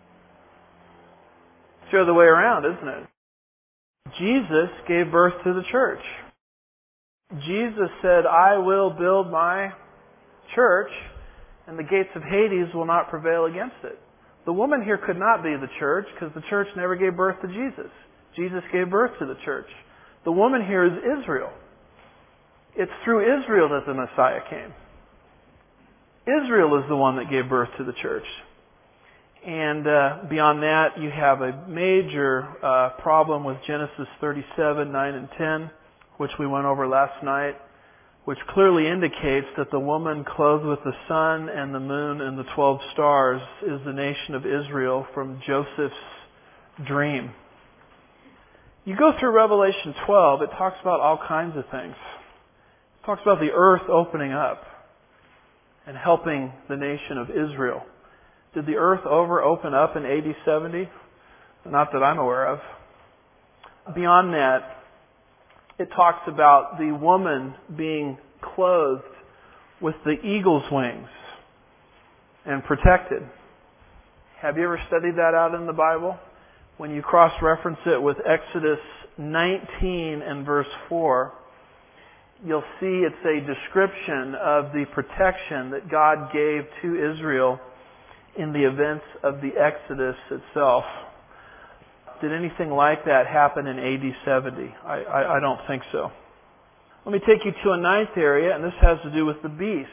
It's the other way around, isn't it? Jesus gave birth to the church. Jesus said, I will build my church, and the gates of Hades will not prevail against it. The woman here could not be the church because the church never gave birth to Jesus. Jesus gave birth to the church. The woman here is Israel. It's through Israel that the Messiah came. Israel is the one that gave birth to the church. And beyond that, you have a major problem with Genesis 37, 9 and 10, which we went over last night, which clearly indicates that the woman clothed with the sun and the moon and the 12 stars is the nation of Israel from Joseph's dream. You go through Revelation 12, it talks about all kinds of things. It talks about the earth opening up and helping the nation of Israel. Did the earth open up in AD 70? Not that I'm aware of. Beyond that, it talks about the woman being clothed with the eagle's wings and protected. Have you ever studied that out in the Bible? When you cross-reference it with Exodus 19 and verse 4, you'll see it's a description of the protection that God gave to Israel in the events of the Exodus itself. Did anything like that happen in AD 70? I don't think so. Let me take you to a ninth area, and this has to do with the beast,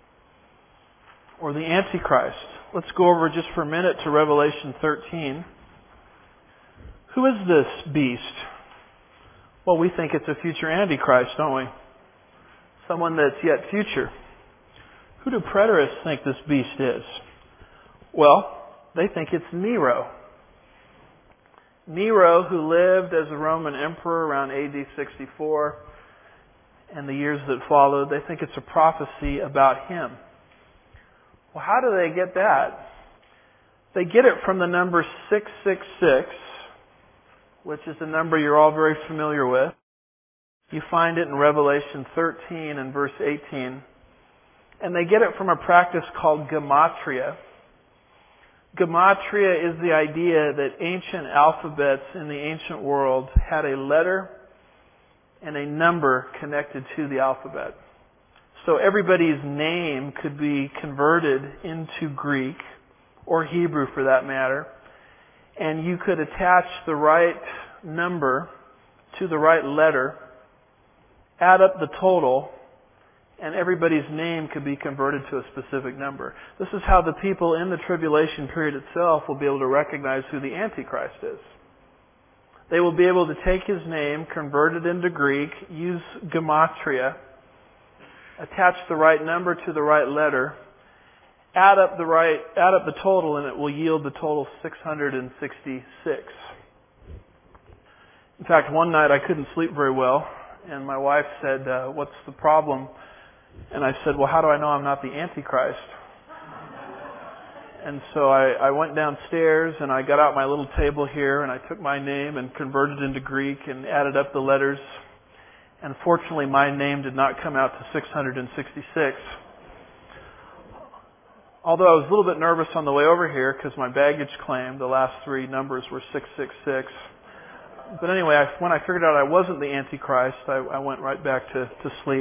or the Antichrist. Let's go over just for a minute to Revelation 13. Who is this beast? Well, we think it's a future Antichrist, don't we? Someone that's yet future. Who do preterists think this beast is? Well, they think it's Nero. Nero, who lived as a Roman emperor around AD 64 and the years that followed, they think it's a prophecy about him. Well, how do they get that? They get it from the number 666, which is a number you're all very familiar with. You find it in Revelation 13 and verse 18. And they get it from a practice called gematria. Gematria is the idea that ancient alphabets in the ancient world had a letter and a number connected to the alphabet. So everybody's name could be converted into Greek, or Hebrew for that matter, and you could attach the right number to the right letter, add up the total, and everybody's name could be converted to a specific number. This is how the people in the tribulation period itself will be able to recognize who the Antichrist is. They will be able to take his name, convert it into Greek, use gematria, attach the right number to the right letter, add up the total, and it will yield the total 666. In fact, one night I couldn't sleep very well, and my wife said, "What's the problem?" And I said, well, how do I know I'm not the Antichrist? And so I went downstairs and I got out my little table here and I took my name and converted into Greek and added up the letters. And fortunately, my name did not come out to 666. Although I was a little bit nervous on the way over here because my baggage claim, the last three numbers were 666. But anyway, when I figured out I wasn't the Antichrist, I went right back to sleep.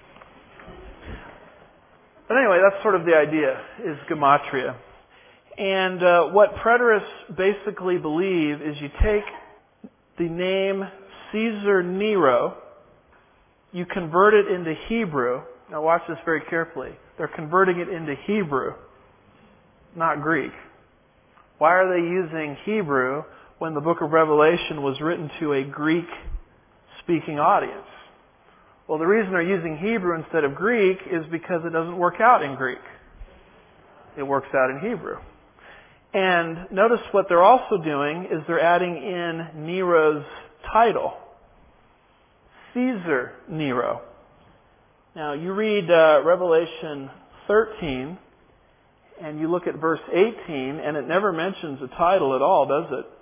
But anyway, that's sort of the idea, is gematria. And what preterists basically believe is you take the name Caesar Nero, you convert it into Hebrew. Now watch this very carefully. They're converting it into Hebrew, not Greek. Why are they using Hebrew when the book of Revelation was written to a Greek-speaking audience? Well, the reason they're using Hebrew instead of Greek is because it doesn't work out in Greek. It works out in Hebrew. And notice what they're also doing is they're adding in Nero's title. Caesar Nero. Now, you read Revelation 13, and you look at verse 18, and it never mentions a title at all, does it?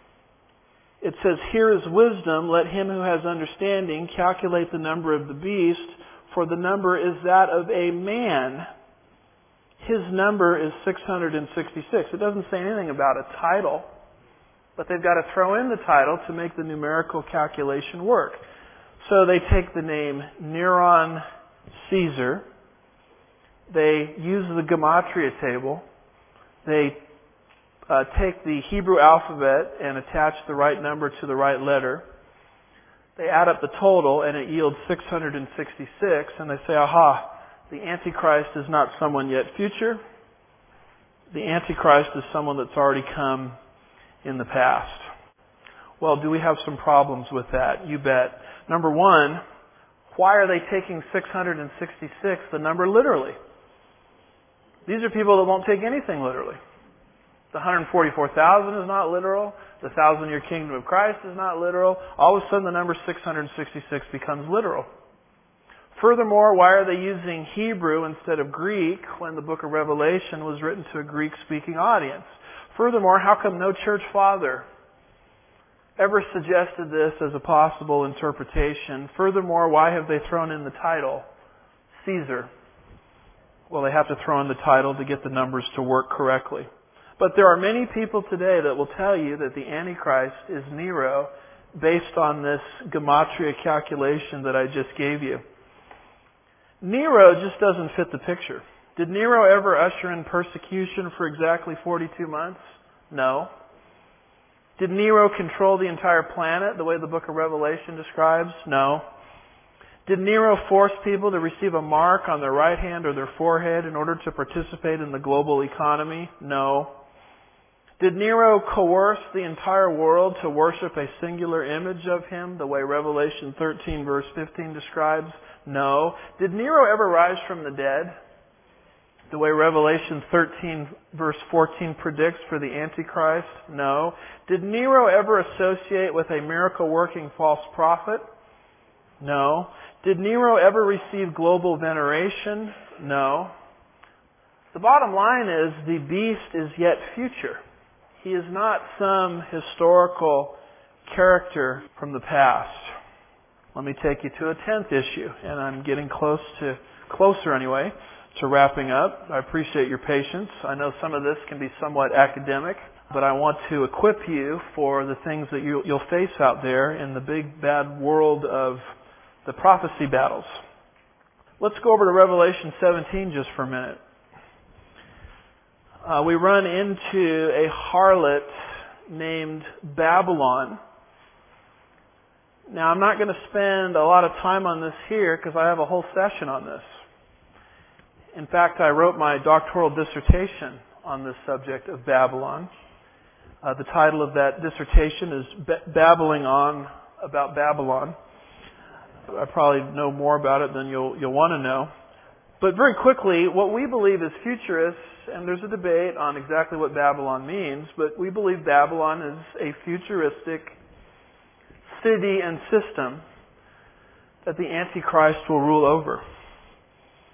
It says, "Here is wisdom, let him who has understanding calculate the number of the beast, for the number is that of a man. His number is 666. It doesn't say anything about a title, but they've got to throw in the title to make the numerical calculation work. So they take the name Neron Caesar. They use the gematria table. They take the Hebrew alphabet and attach the right number to the right letter. They add up the total and it yields 666, and they say, aha, the Antichrist is not someone yet future. The Antichrist is someone that's already come in the past. Well, do we have some problems with that? You bet. Number one, why are they taking 666, the number, literally? These are people that won't take anything literally. The 144,000 is not literal. The 1,000-year kingdom of Christ is not literal. All of a sudden, the number 666 becomes literal. Furthermore, why are they using Hebrew instead of Greek when the book of Revelation was written to a Greek-speaking audience? Furthermore, how come no church father ever suggested this as a possible interpretation? Furthermore, why have they thrown in the title Caesar? Well, they have to throw in the title to get the numbers to work correctly. But there are many people today that will tell you that the Antichrist is Nero based on this gematria calculation that I just gave you. Nero just doesn't fit the picture. Did Nero ever usher in persecution for exactly 42 months? No. Did Nero control the entire planet the way the book of Revelation describes? No. Did Nero force people to receive a mark on their right hand or their forehead in order to participate in the global economy? No. Did Nero coerce the entire world to worship a singular image of him the way Revelation 13 verse 15 describes? No. Did Nero ever rise from the dead the way Revelation 13 verse 14 predicts for the Antichrist? No. Did Nero ever associate with a miracle-working false prophet? No. Did Nero ever receive global veneration? No. The bottom line is the beast is yet future. He is not some historical character from the past. Let me take you to a 10th issue, and I'm getting closer anyway, to wrapping up. I appreciate your patience. I know some of this can be somewhat academic, but I want to equip you for the things that you'll face out there in the big bad world of the prophecy battles. Let's go over to Revelation 17 just for a minute. We run into a harlot named Babylon. Now, I'm not going to spend a lot of time on this here because I have a whole session on this. In fact, I wrote my doctoral dissertation on this subject of Babylon. The title of that dissertation is Babbling On About Babylon. I probably know more about it than you'll want to know. But very quickly, what we believe is futurists, and there's a debate on exactly what Babylon means, but we believe Babylon is a futuristic city and system that the Antichrist will rule over.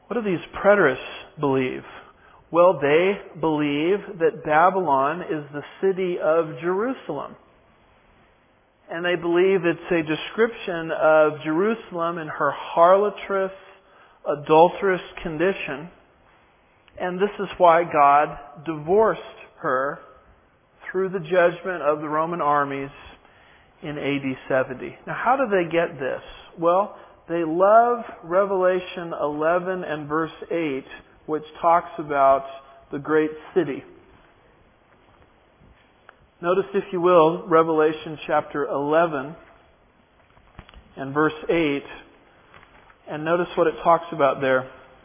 What do these preterists believe? Well, they believe that Babylon is the city of Jerusalem. And they believe it's a description of Jerusalem in her harlotrous, adulterous condition. And this is why God divorced her through the judgment of the Roman armies in AD 70. Now, how do they get this? Well, they love Revelation 11 and verse 8, which talks about the great city. Notice, if you will, Revelation chapter 11 and verse 8, and notice what it talks about there.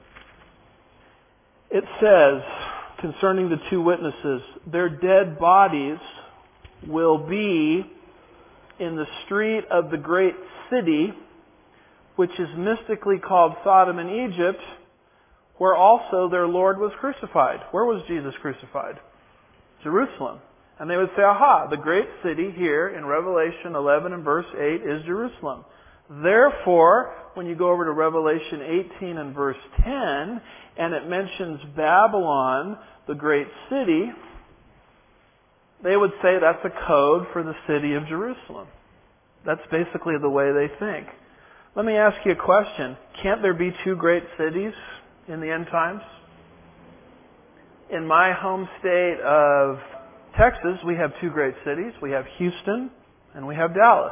It says, concerning the two witnesses, their dead bodies will be in the street of the great city, which is mystically called Sodom and Egypt, where also their Lord was crucified. Where was Jesus crucified? Jerusalem. And they would say, aha, the great city here in Revelation 11 and verse 8 is Jerusalem. Therefore, when you go over to Revelation 18 and verse 10, and it mentions Babylon, the great city, they would say that's a code for the city of Jerusalem. That's basically the way they think. Let me ask you a question. Can't there be two great cities in the end times? In my home state of Texas, we have two great cities. We have Houston and we have Dallas.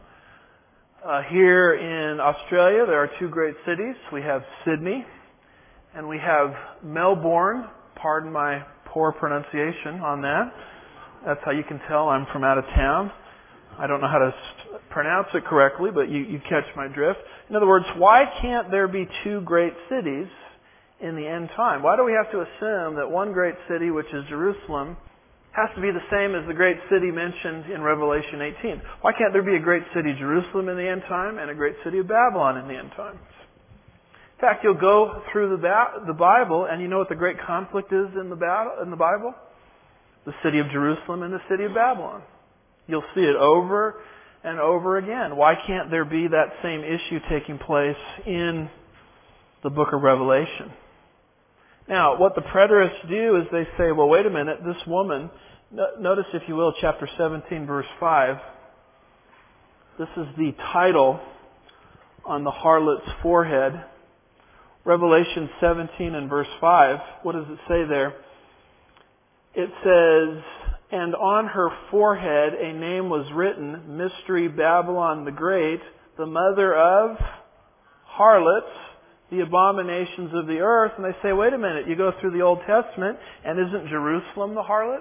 Here in Australia, there are two great cities. We have Sydney and we have Melbourne. Pardon my poor pronunciation on that. That's how you can tell I'm from out of town. I don't know how to pronounce it correctly, but you catch my drift. In other words, why can't there be two great cities in the end time? Why do we have to assume that one great city, which is Jerusalem, has to be the same as the great city mentioned in Revelation 18? Why can't there be a great city, Jerusalem, in the end time and a great city of Babylon in the end times? In fact, you'll go through the Bible and you know what the great conflict is in the Bible? The city of Jerusalem and the city of Babylon. You'll see it over and over again. Why can't there be that same issue taking place in the book of Revelation? Now, what the preterists do is they say, well, wait a minute, this woman, notice if you will, chapter 17, verse 5. This is the title on the harlot's forehead. Revelation 17 and verse 5. What does it say there? It says, and on her forehead a name was written, Mystery Babylon the Great, the mother of harlots, the abominations of the earth. And they say, wait a minute, you go through the Old Testament, and isn't Jerusalem the harlot?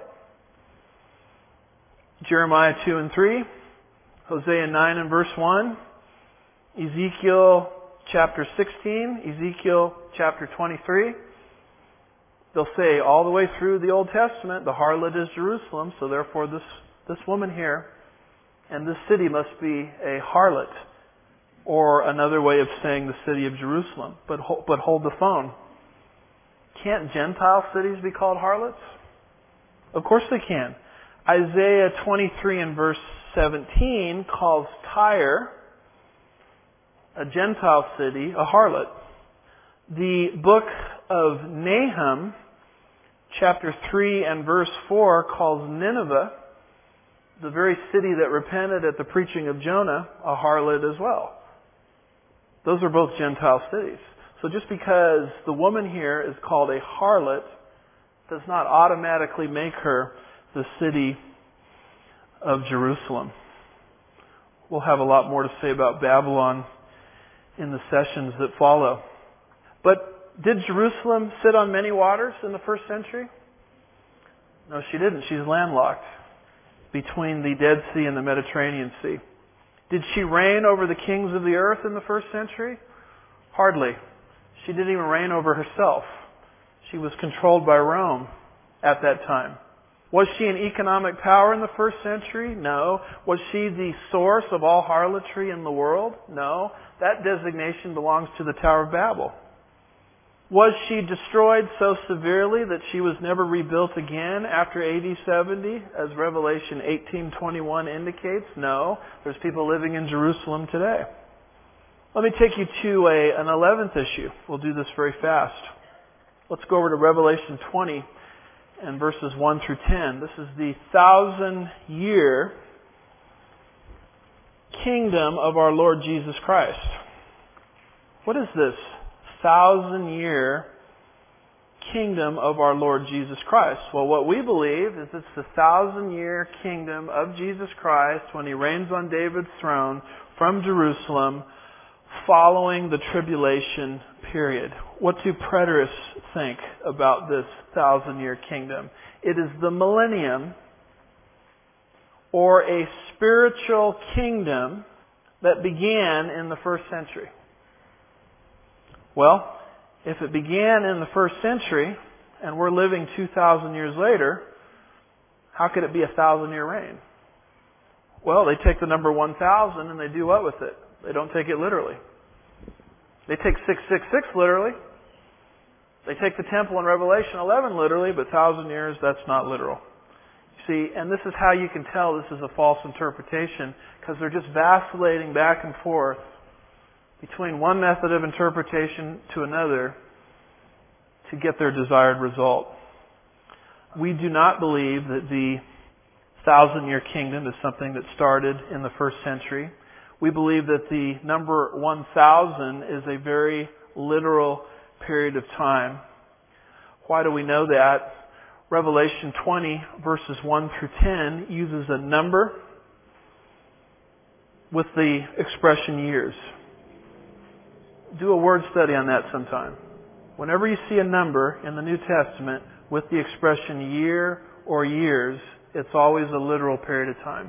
Jeremiah 2 and 3, Hosea 9 and verse 1, Ezekiel chapter 16, Ezekiel chapter 23. They'll say all the way through the Old Testament, the harlot is Jerusalem, so therefore this woman here and this city must be a harlot. Or another way of saying the city of Jerusalem. But hold the phone. Can't Gentile cities be called harlots? Of course they can. Isaiah 23 and verse 17 calls Tyre, a Gentile city, a harlot. The book of Nahum, chapter 3 and verse 4, calls Nineveh, the very city that repented at the preaching of Jonah, a harlot as well. Those are both Gentile cities. So just because the woman here is called a harlot does not automatically make her the city of Jerusalem. We'll have a lot more to say about Babylon in the sessions that follow. But did Jerusalem sit on many waters in the first century? No, she didn't. She's landlocked between the Dead Sea and the Mediterranean Sea. Did she reign over the kings of the earth in the first century? Hardly. She didn't even reign over herself. She was controlled by Rome at that time. Was she an economic power in the first century? No. Was she the source of all harlotry in the world? No. That designation belongs to the Tower of Babel. Was she destroyed so severely that she was never rebuilt again after AD 70, as Revelation 18:21 indicates? No. There's people living in Jerusalem today. Let me take you to an 11th issue. We'll do this very fast. Let's go over to Revelation 20 and verses 1 through 10. This is the 1,000-year kingdom of our Lord Jesus Christ. What is this 1,000-year kingdom of our Lord Jesus Christ? Well, what we believe is it's the 1,000-year kingdom of Jesus Christ when He reigns on David's throne from Jerusalem following the tribulation period. What do preterists think about this 1,000-year kingdom? It is the millennium, or a spiritual kingdom that began in the first century. Well, if it began in the first century and we're living 2,000 years later, how could it be a 1,000-year reign? Well, they take the number 1,000 and they do what with it? They don't take it literally. They take 666 literally. They take the temple in Revelation 11 literally, but 1,000 years, that's not literal. See, and this is how you can tell this is a false interpretation, because they're just vacillating back and forth between one method of interpretation to another to get their desired result. We do not believe that the 1,000-year kingdom is something that started in the first century. We believe that the number 1,000 is a very literal period of time. Why do we know that? Revelation 20 verses 1 through 10 uses a number with the expression years. Do a word study on that sometime. Whenever you see a number in the New Testament with the expression year or years, it's always a literal period of time.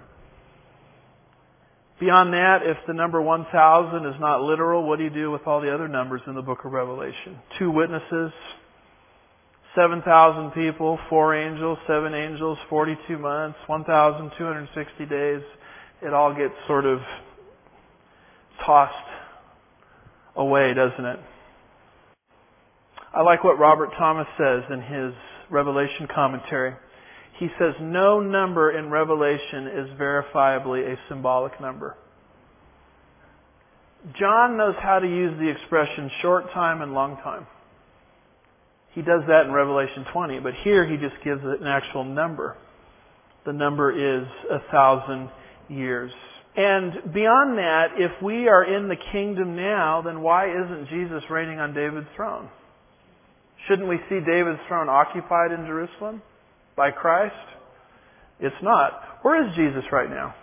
Beyond that, if the number 1,000 is not literal, what do you do with all the other numbers in the book of Revelation? 2 witnesses, 7,000 people, 4 angels, 7 angels, 42 months, 1,260 days. It all gets sort of tossed away, doesn't it? I like what Robert Thomas says in his Revelation commentary. He says, no number in Revelation is verifiably a symbolic number. John knows how to use the expression short time and long time. He does that in Revelation 20, but here he just gives it an actual number. The number is 1,000 years. And beyond that, if we are in the kingdom now, then why isn't Jesus reigning on David's throne? Shouldn't we see David's throne occupied in Jerusalem by Christ? It's not. Where is Jesus right now?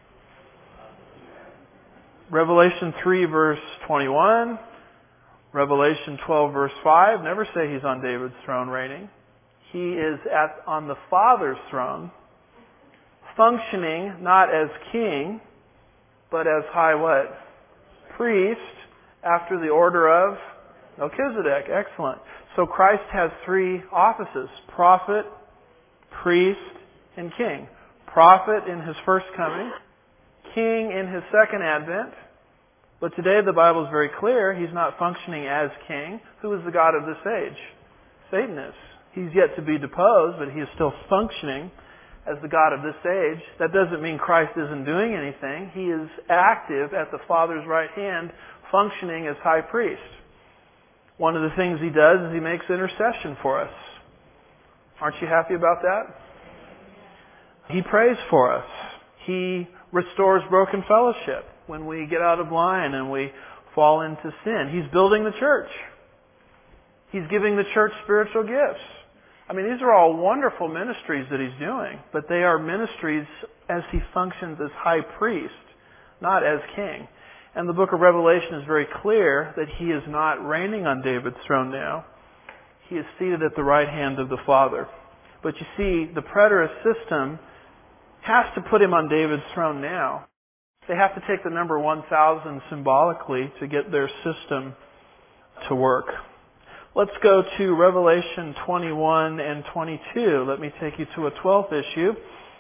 Revelation 3 verse 21, Revelation 12 verse 5 never say He's on David's throne reigning. He is on the Father's throne, functioning not as king, but as high what? Priest, after the order of Melchizedek. Excellent. So Christ has 3 offices: prophet, priest, and king. Prophet in His first coming, king in His second advent. But today the Bible is very clear He's not functioning as king. Who is the god of this age? Satan is. He's yet to be deposed, but he is still functioning as the god of this age. That doesn't mean Christ isn't doing anything. He is active at the Father's right hand, functioning as high priest. One of the things He does is He makes intercession for us. Aren't you happy about that? He prays for us. He restores broken fellowship when we get out of line and we fall into sin. He's building the church. He's giving the church spiritual gifts. I mean, these are all wonderful ministries that He's doing, but they are ministries as He functions as high priest, not as king. And the book of Revelation is very clear that He is not reigning on David's throne now. He is seated at the right hand of the Father. But you see, the preterist system has to put Him on David's throne now. They have to take the number 1,000 symbolically to get their system to work. Let's go to Revelation 21 and 22. Let me take you to a 12th issue.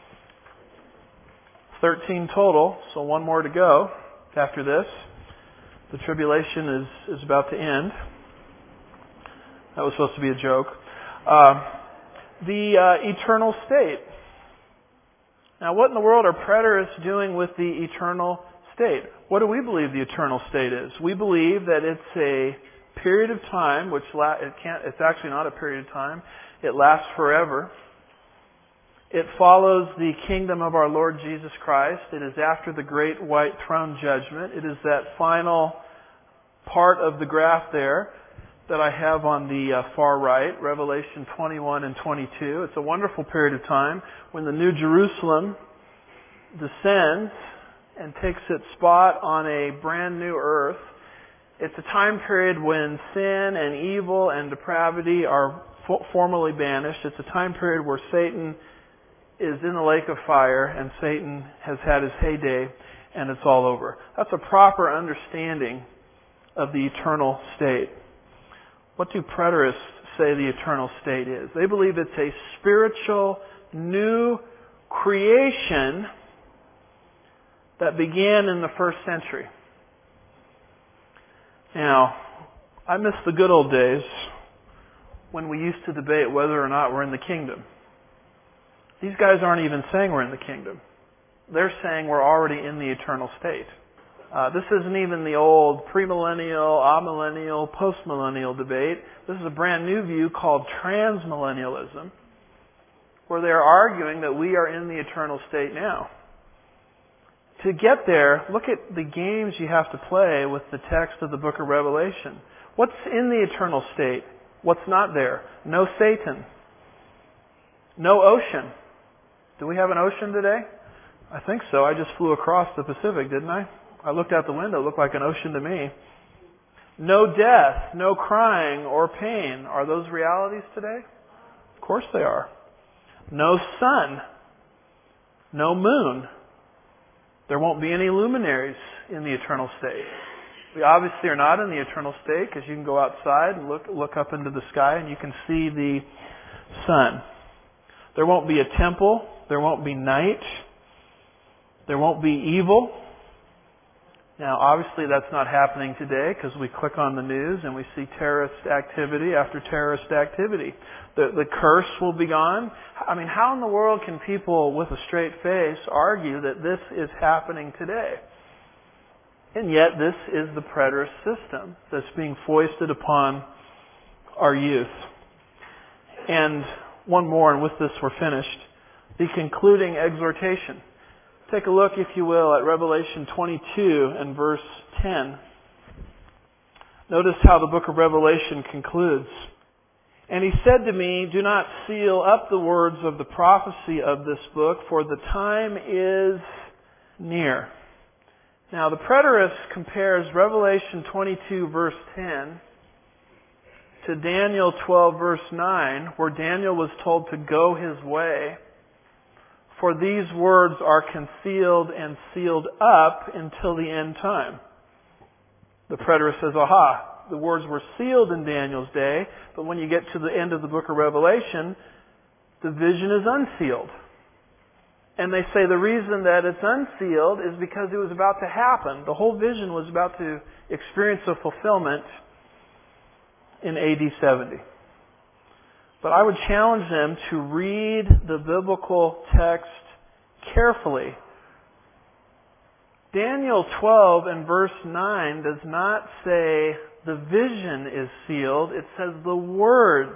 13 total, so one more to go after this. The tribulation is about to end. That was supposed to be a joke. The eternal state. Now, what in the world are preterists doing with the eternal state? state. What do we believe the eternal state is? We believe that it's a period of time, it's actually not a period of time. It lasts forever. It follows the kingdom of our Lord Jesus Christ. It is after the great white throne judgment. It is that final part of the graph there that I have on the far right, Revelation 21 and 22. It's a wonderful period of time when the New Jerusalem descends and takes its spot on a brand new earth. It's a time period when sin and evil and depravity are formally banished. It's a time period where Satan is in the lake of fire and Satan has had his heyday and it's all over. That's a proper understanding of the eternal state. What do preterists say the eternal state is? They believe it's a spiritual new creation that began in the first century. Now, I miss the good old days when we used to debate whether or not we're in the kingdom. These guys aren't even saying we're in the kingdom. They're saying we're already in the eternal state. This isn't even the old premillennial, amillennial, postmillennial debate. This is a brand new view called transmillennialism, where they're arguing that we are in the eternal state now. To get there, look at the games you have to play with the text of the book of Revelation. What's in the eternal state? What's not there? No Satan. No ocean. Do we have an ocean today? I think so. I just flew across the Pacific, didn't I? I looked out the window. It looked like an ocean to me. No death, no crying or pain. Are those realities today? Of course they are. No sun. No moon. There won't be any luminaries in the eternal state. We obviously are not in the eternal state because you can go outside and look up into the sky and you can see the sun. There won't be a temple. There won't be night. There won't be evil. Now, obviously that's not happening today because we click on the news and we see terrorist activity after terrorist activity. The curse will be gone. I mean, how in the world can people with a straight face argue that this is happening today? And yet this is the preterist system that's being foisted upon our youth. And one more, and with this we're finished. The concluding exhortation. Take a look, if you will, at Revelation 22 and verse 10. Notice how the book of Revelation concludes. And he said to me, do not seal up the words of the prophecy of this book, for the time is near. Now, the preterist compares Revelation 22 verse 10 to Daniel 12 verse 9, where Daniel was told to go his way. For these words are concealed and sealed up until the end time. The preterist says, aha, the words were sealed in Daniel's day, but when you get to the end of the book of Revelation, the vision is unsealed. And they say the reason that it's unsealed is because it was about to happen. The whole vision was about to experience a fulfillment in AD 70. But I would challenge them to read the biblical text carefully. Daniel 12 and verse 9 does not say the vision is sealed. It says the words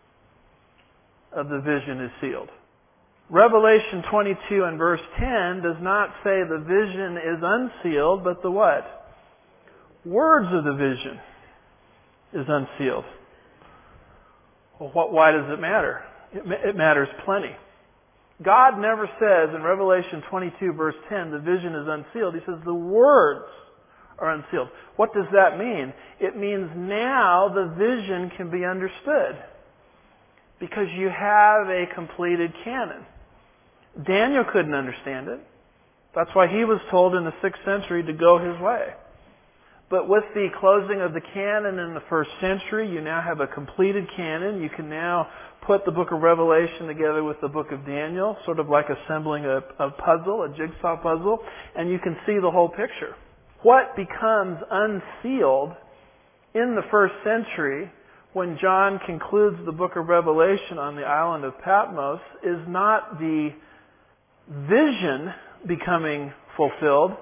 of the vision is sealed. Revelation 22 and verse 10 does not say the vision is unsealed, but the what? Words of the vision is unsealed. Well, why does it matter? It matters plenty. God never says in Revelation 22 verse 10 the vision is unsealed. He says the words are unsealed. What does that mean? It means now the vision can be understood because you have a completed canon. Daniel couldn't understand it. That's why he was told in the 6th century to go his way. But with the closing of the canon in the 1st century, you now have a completed canon. You can now put the book of Revelation together with the book of Daniel, sort of like assembling a puzzle, a jigsaw puzzle, and you can see the whole picture. What becomes unsealed in the 1st century when John concludes the book of Revelation on the island of Patmos is not the vision becoming fulfilled,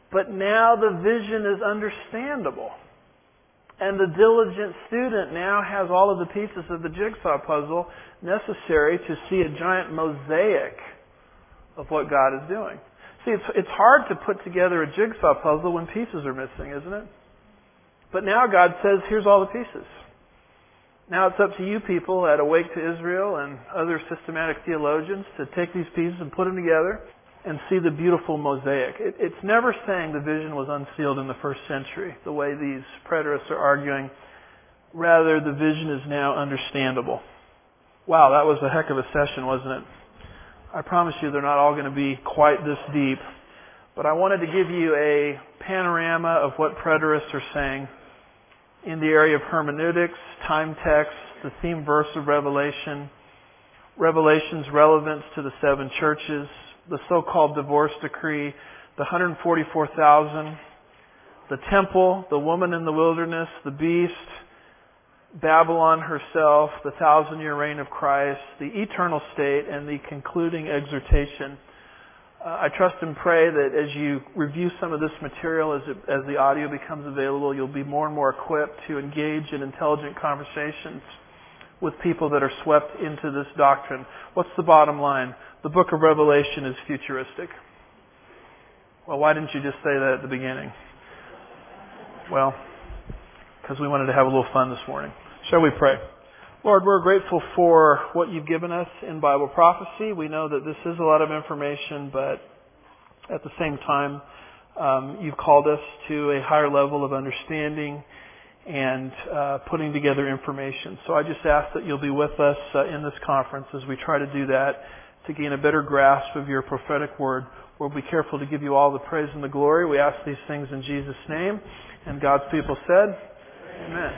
But now the vision is understandable. And the diligent student now has all of the pieces of the jigsaw puzzle necessary to see a giant mosaic of what God is doing. See, it's hard to put together a jigsaw puzzle when pieces are missing, isn't it? But now God says, here's all the pieces. Now it's up to you people at Awake to Israel and other systematic theologians to take these pieces and put them together and see the beautiful mosaic. It's never saying the vision was unsealed in the first century, the way these preterists are arguing. Rather, the vision is now understandable. Wow, that was a heck of a session, wasn't it? I promise you they're not all going to be quite this deep. But I wanted to give you a panorama of what preterists are saying in the area of hermeneutics, time text, the theme verse of Revelation, Revelation's relevance to the seven churches, the so-called divorce decree, the 144,000, the temple, the woman in the wilderness, the beast, Babylon herself, the 1,000-year reign of Christ, the eternal state, and the concluding exhortation. I trust and pray that as you review some of this material, as the audio becomes available, you'll be more and more equipped to engage in intelligent conversations with people that are swept into this doctrine. What's the bottom line? The book of Revelation is futuristic. Well, why didn't you just say that at the beginning? Well, because we wanted to have a little fun this morning. Shall we pray? Lord, we're grateful for what you've given us in Bible prophecy. We know that this is a lot of information, but at the same time, you've called us to a higher level of understanding and putting together information. So I just ask that you'll be with us in this conference as we try to do that, to gain a better grasp of your prophetic word. We'll be careful to give you all the praise and the glory. We ask these things in Jesus' name. And God's people said, Amen.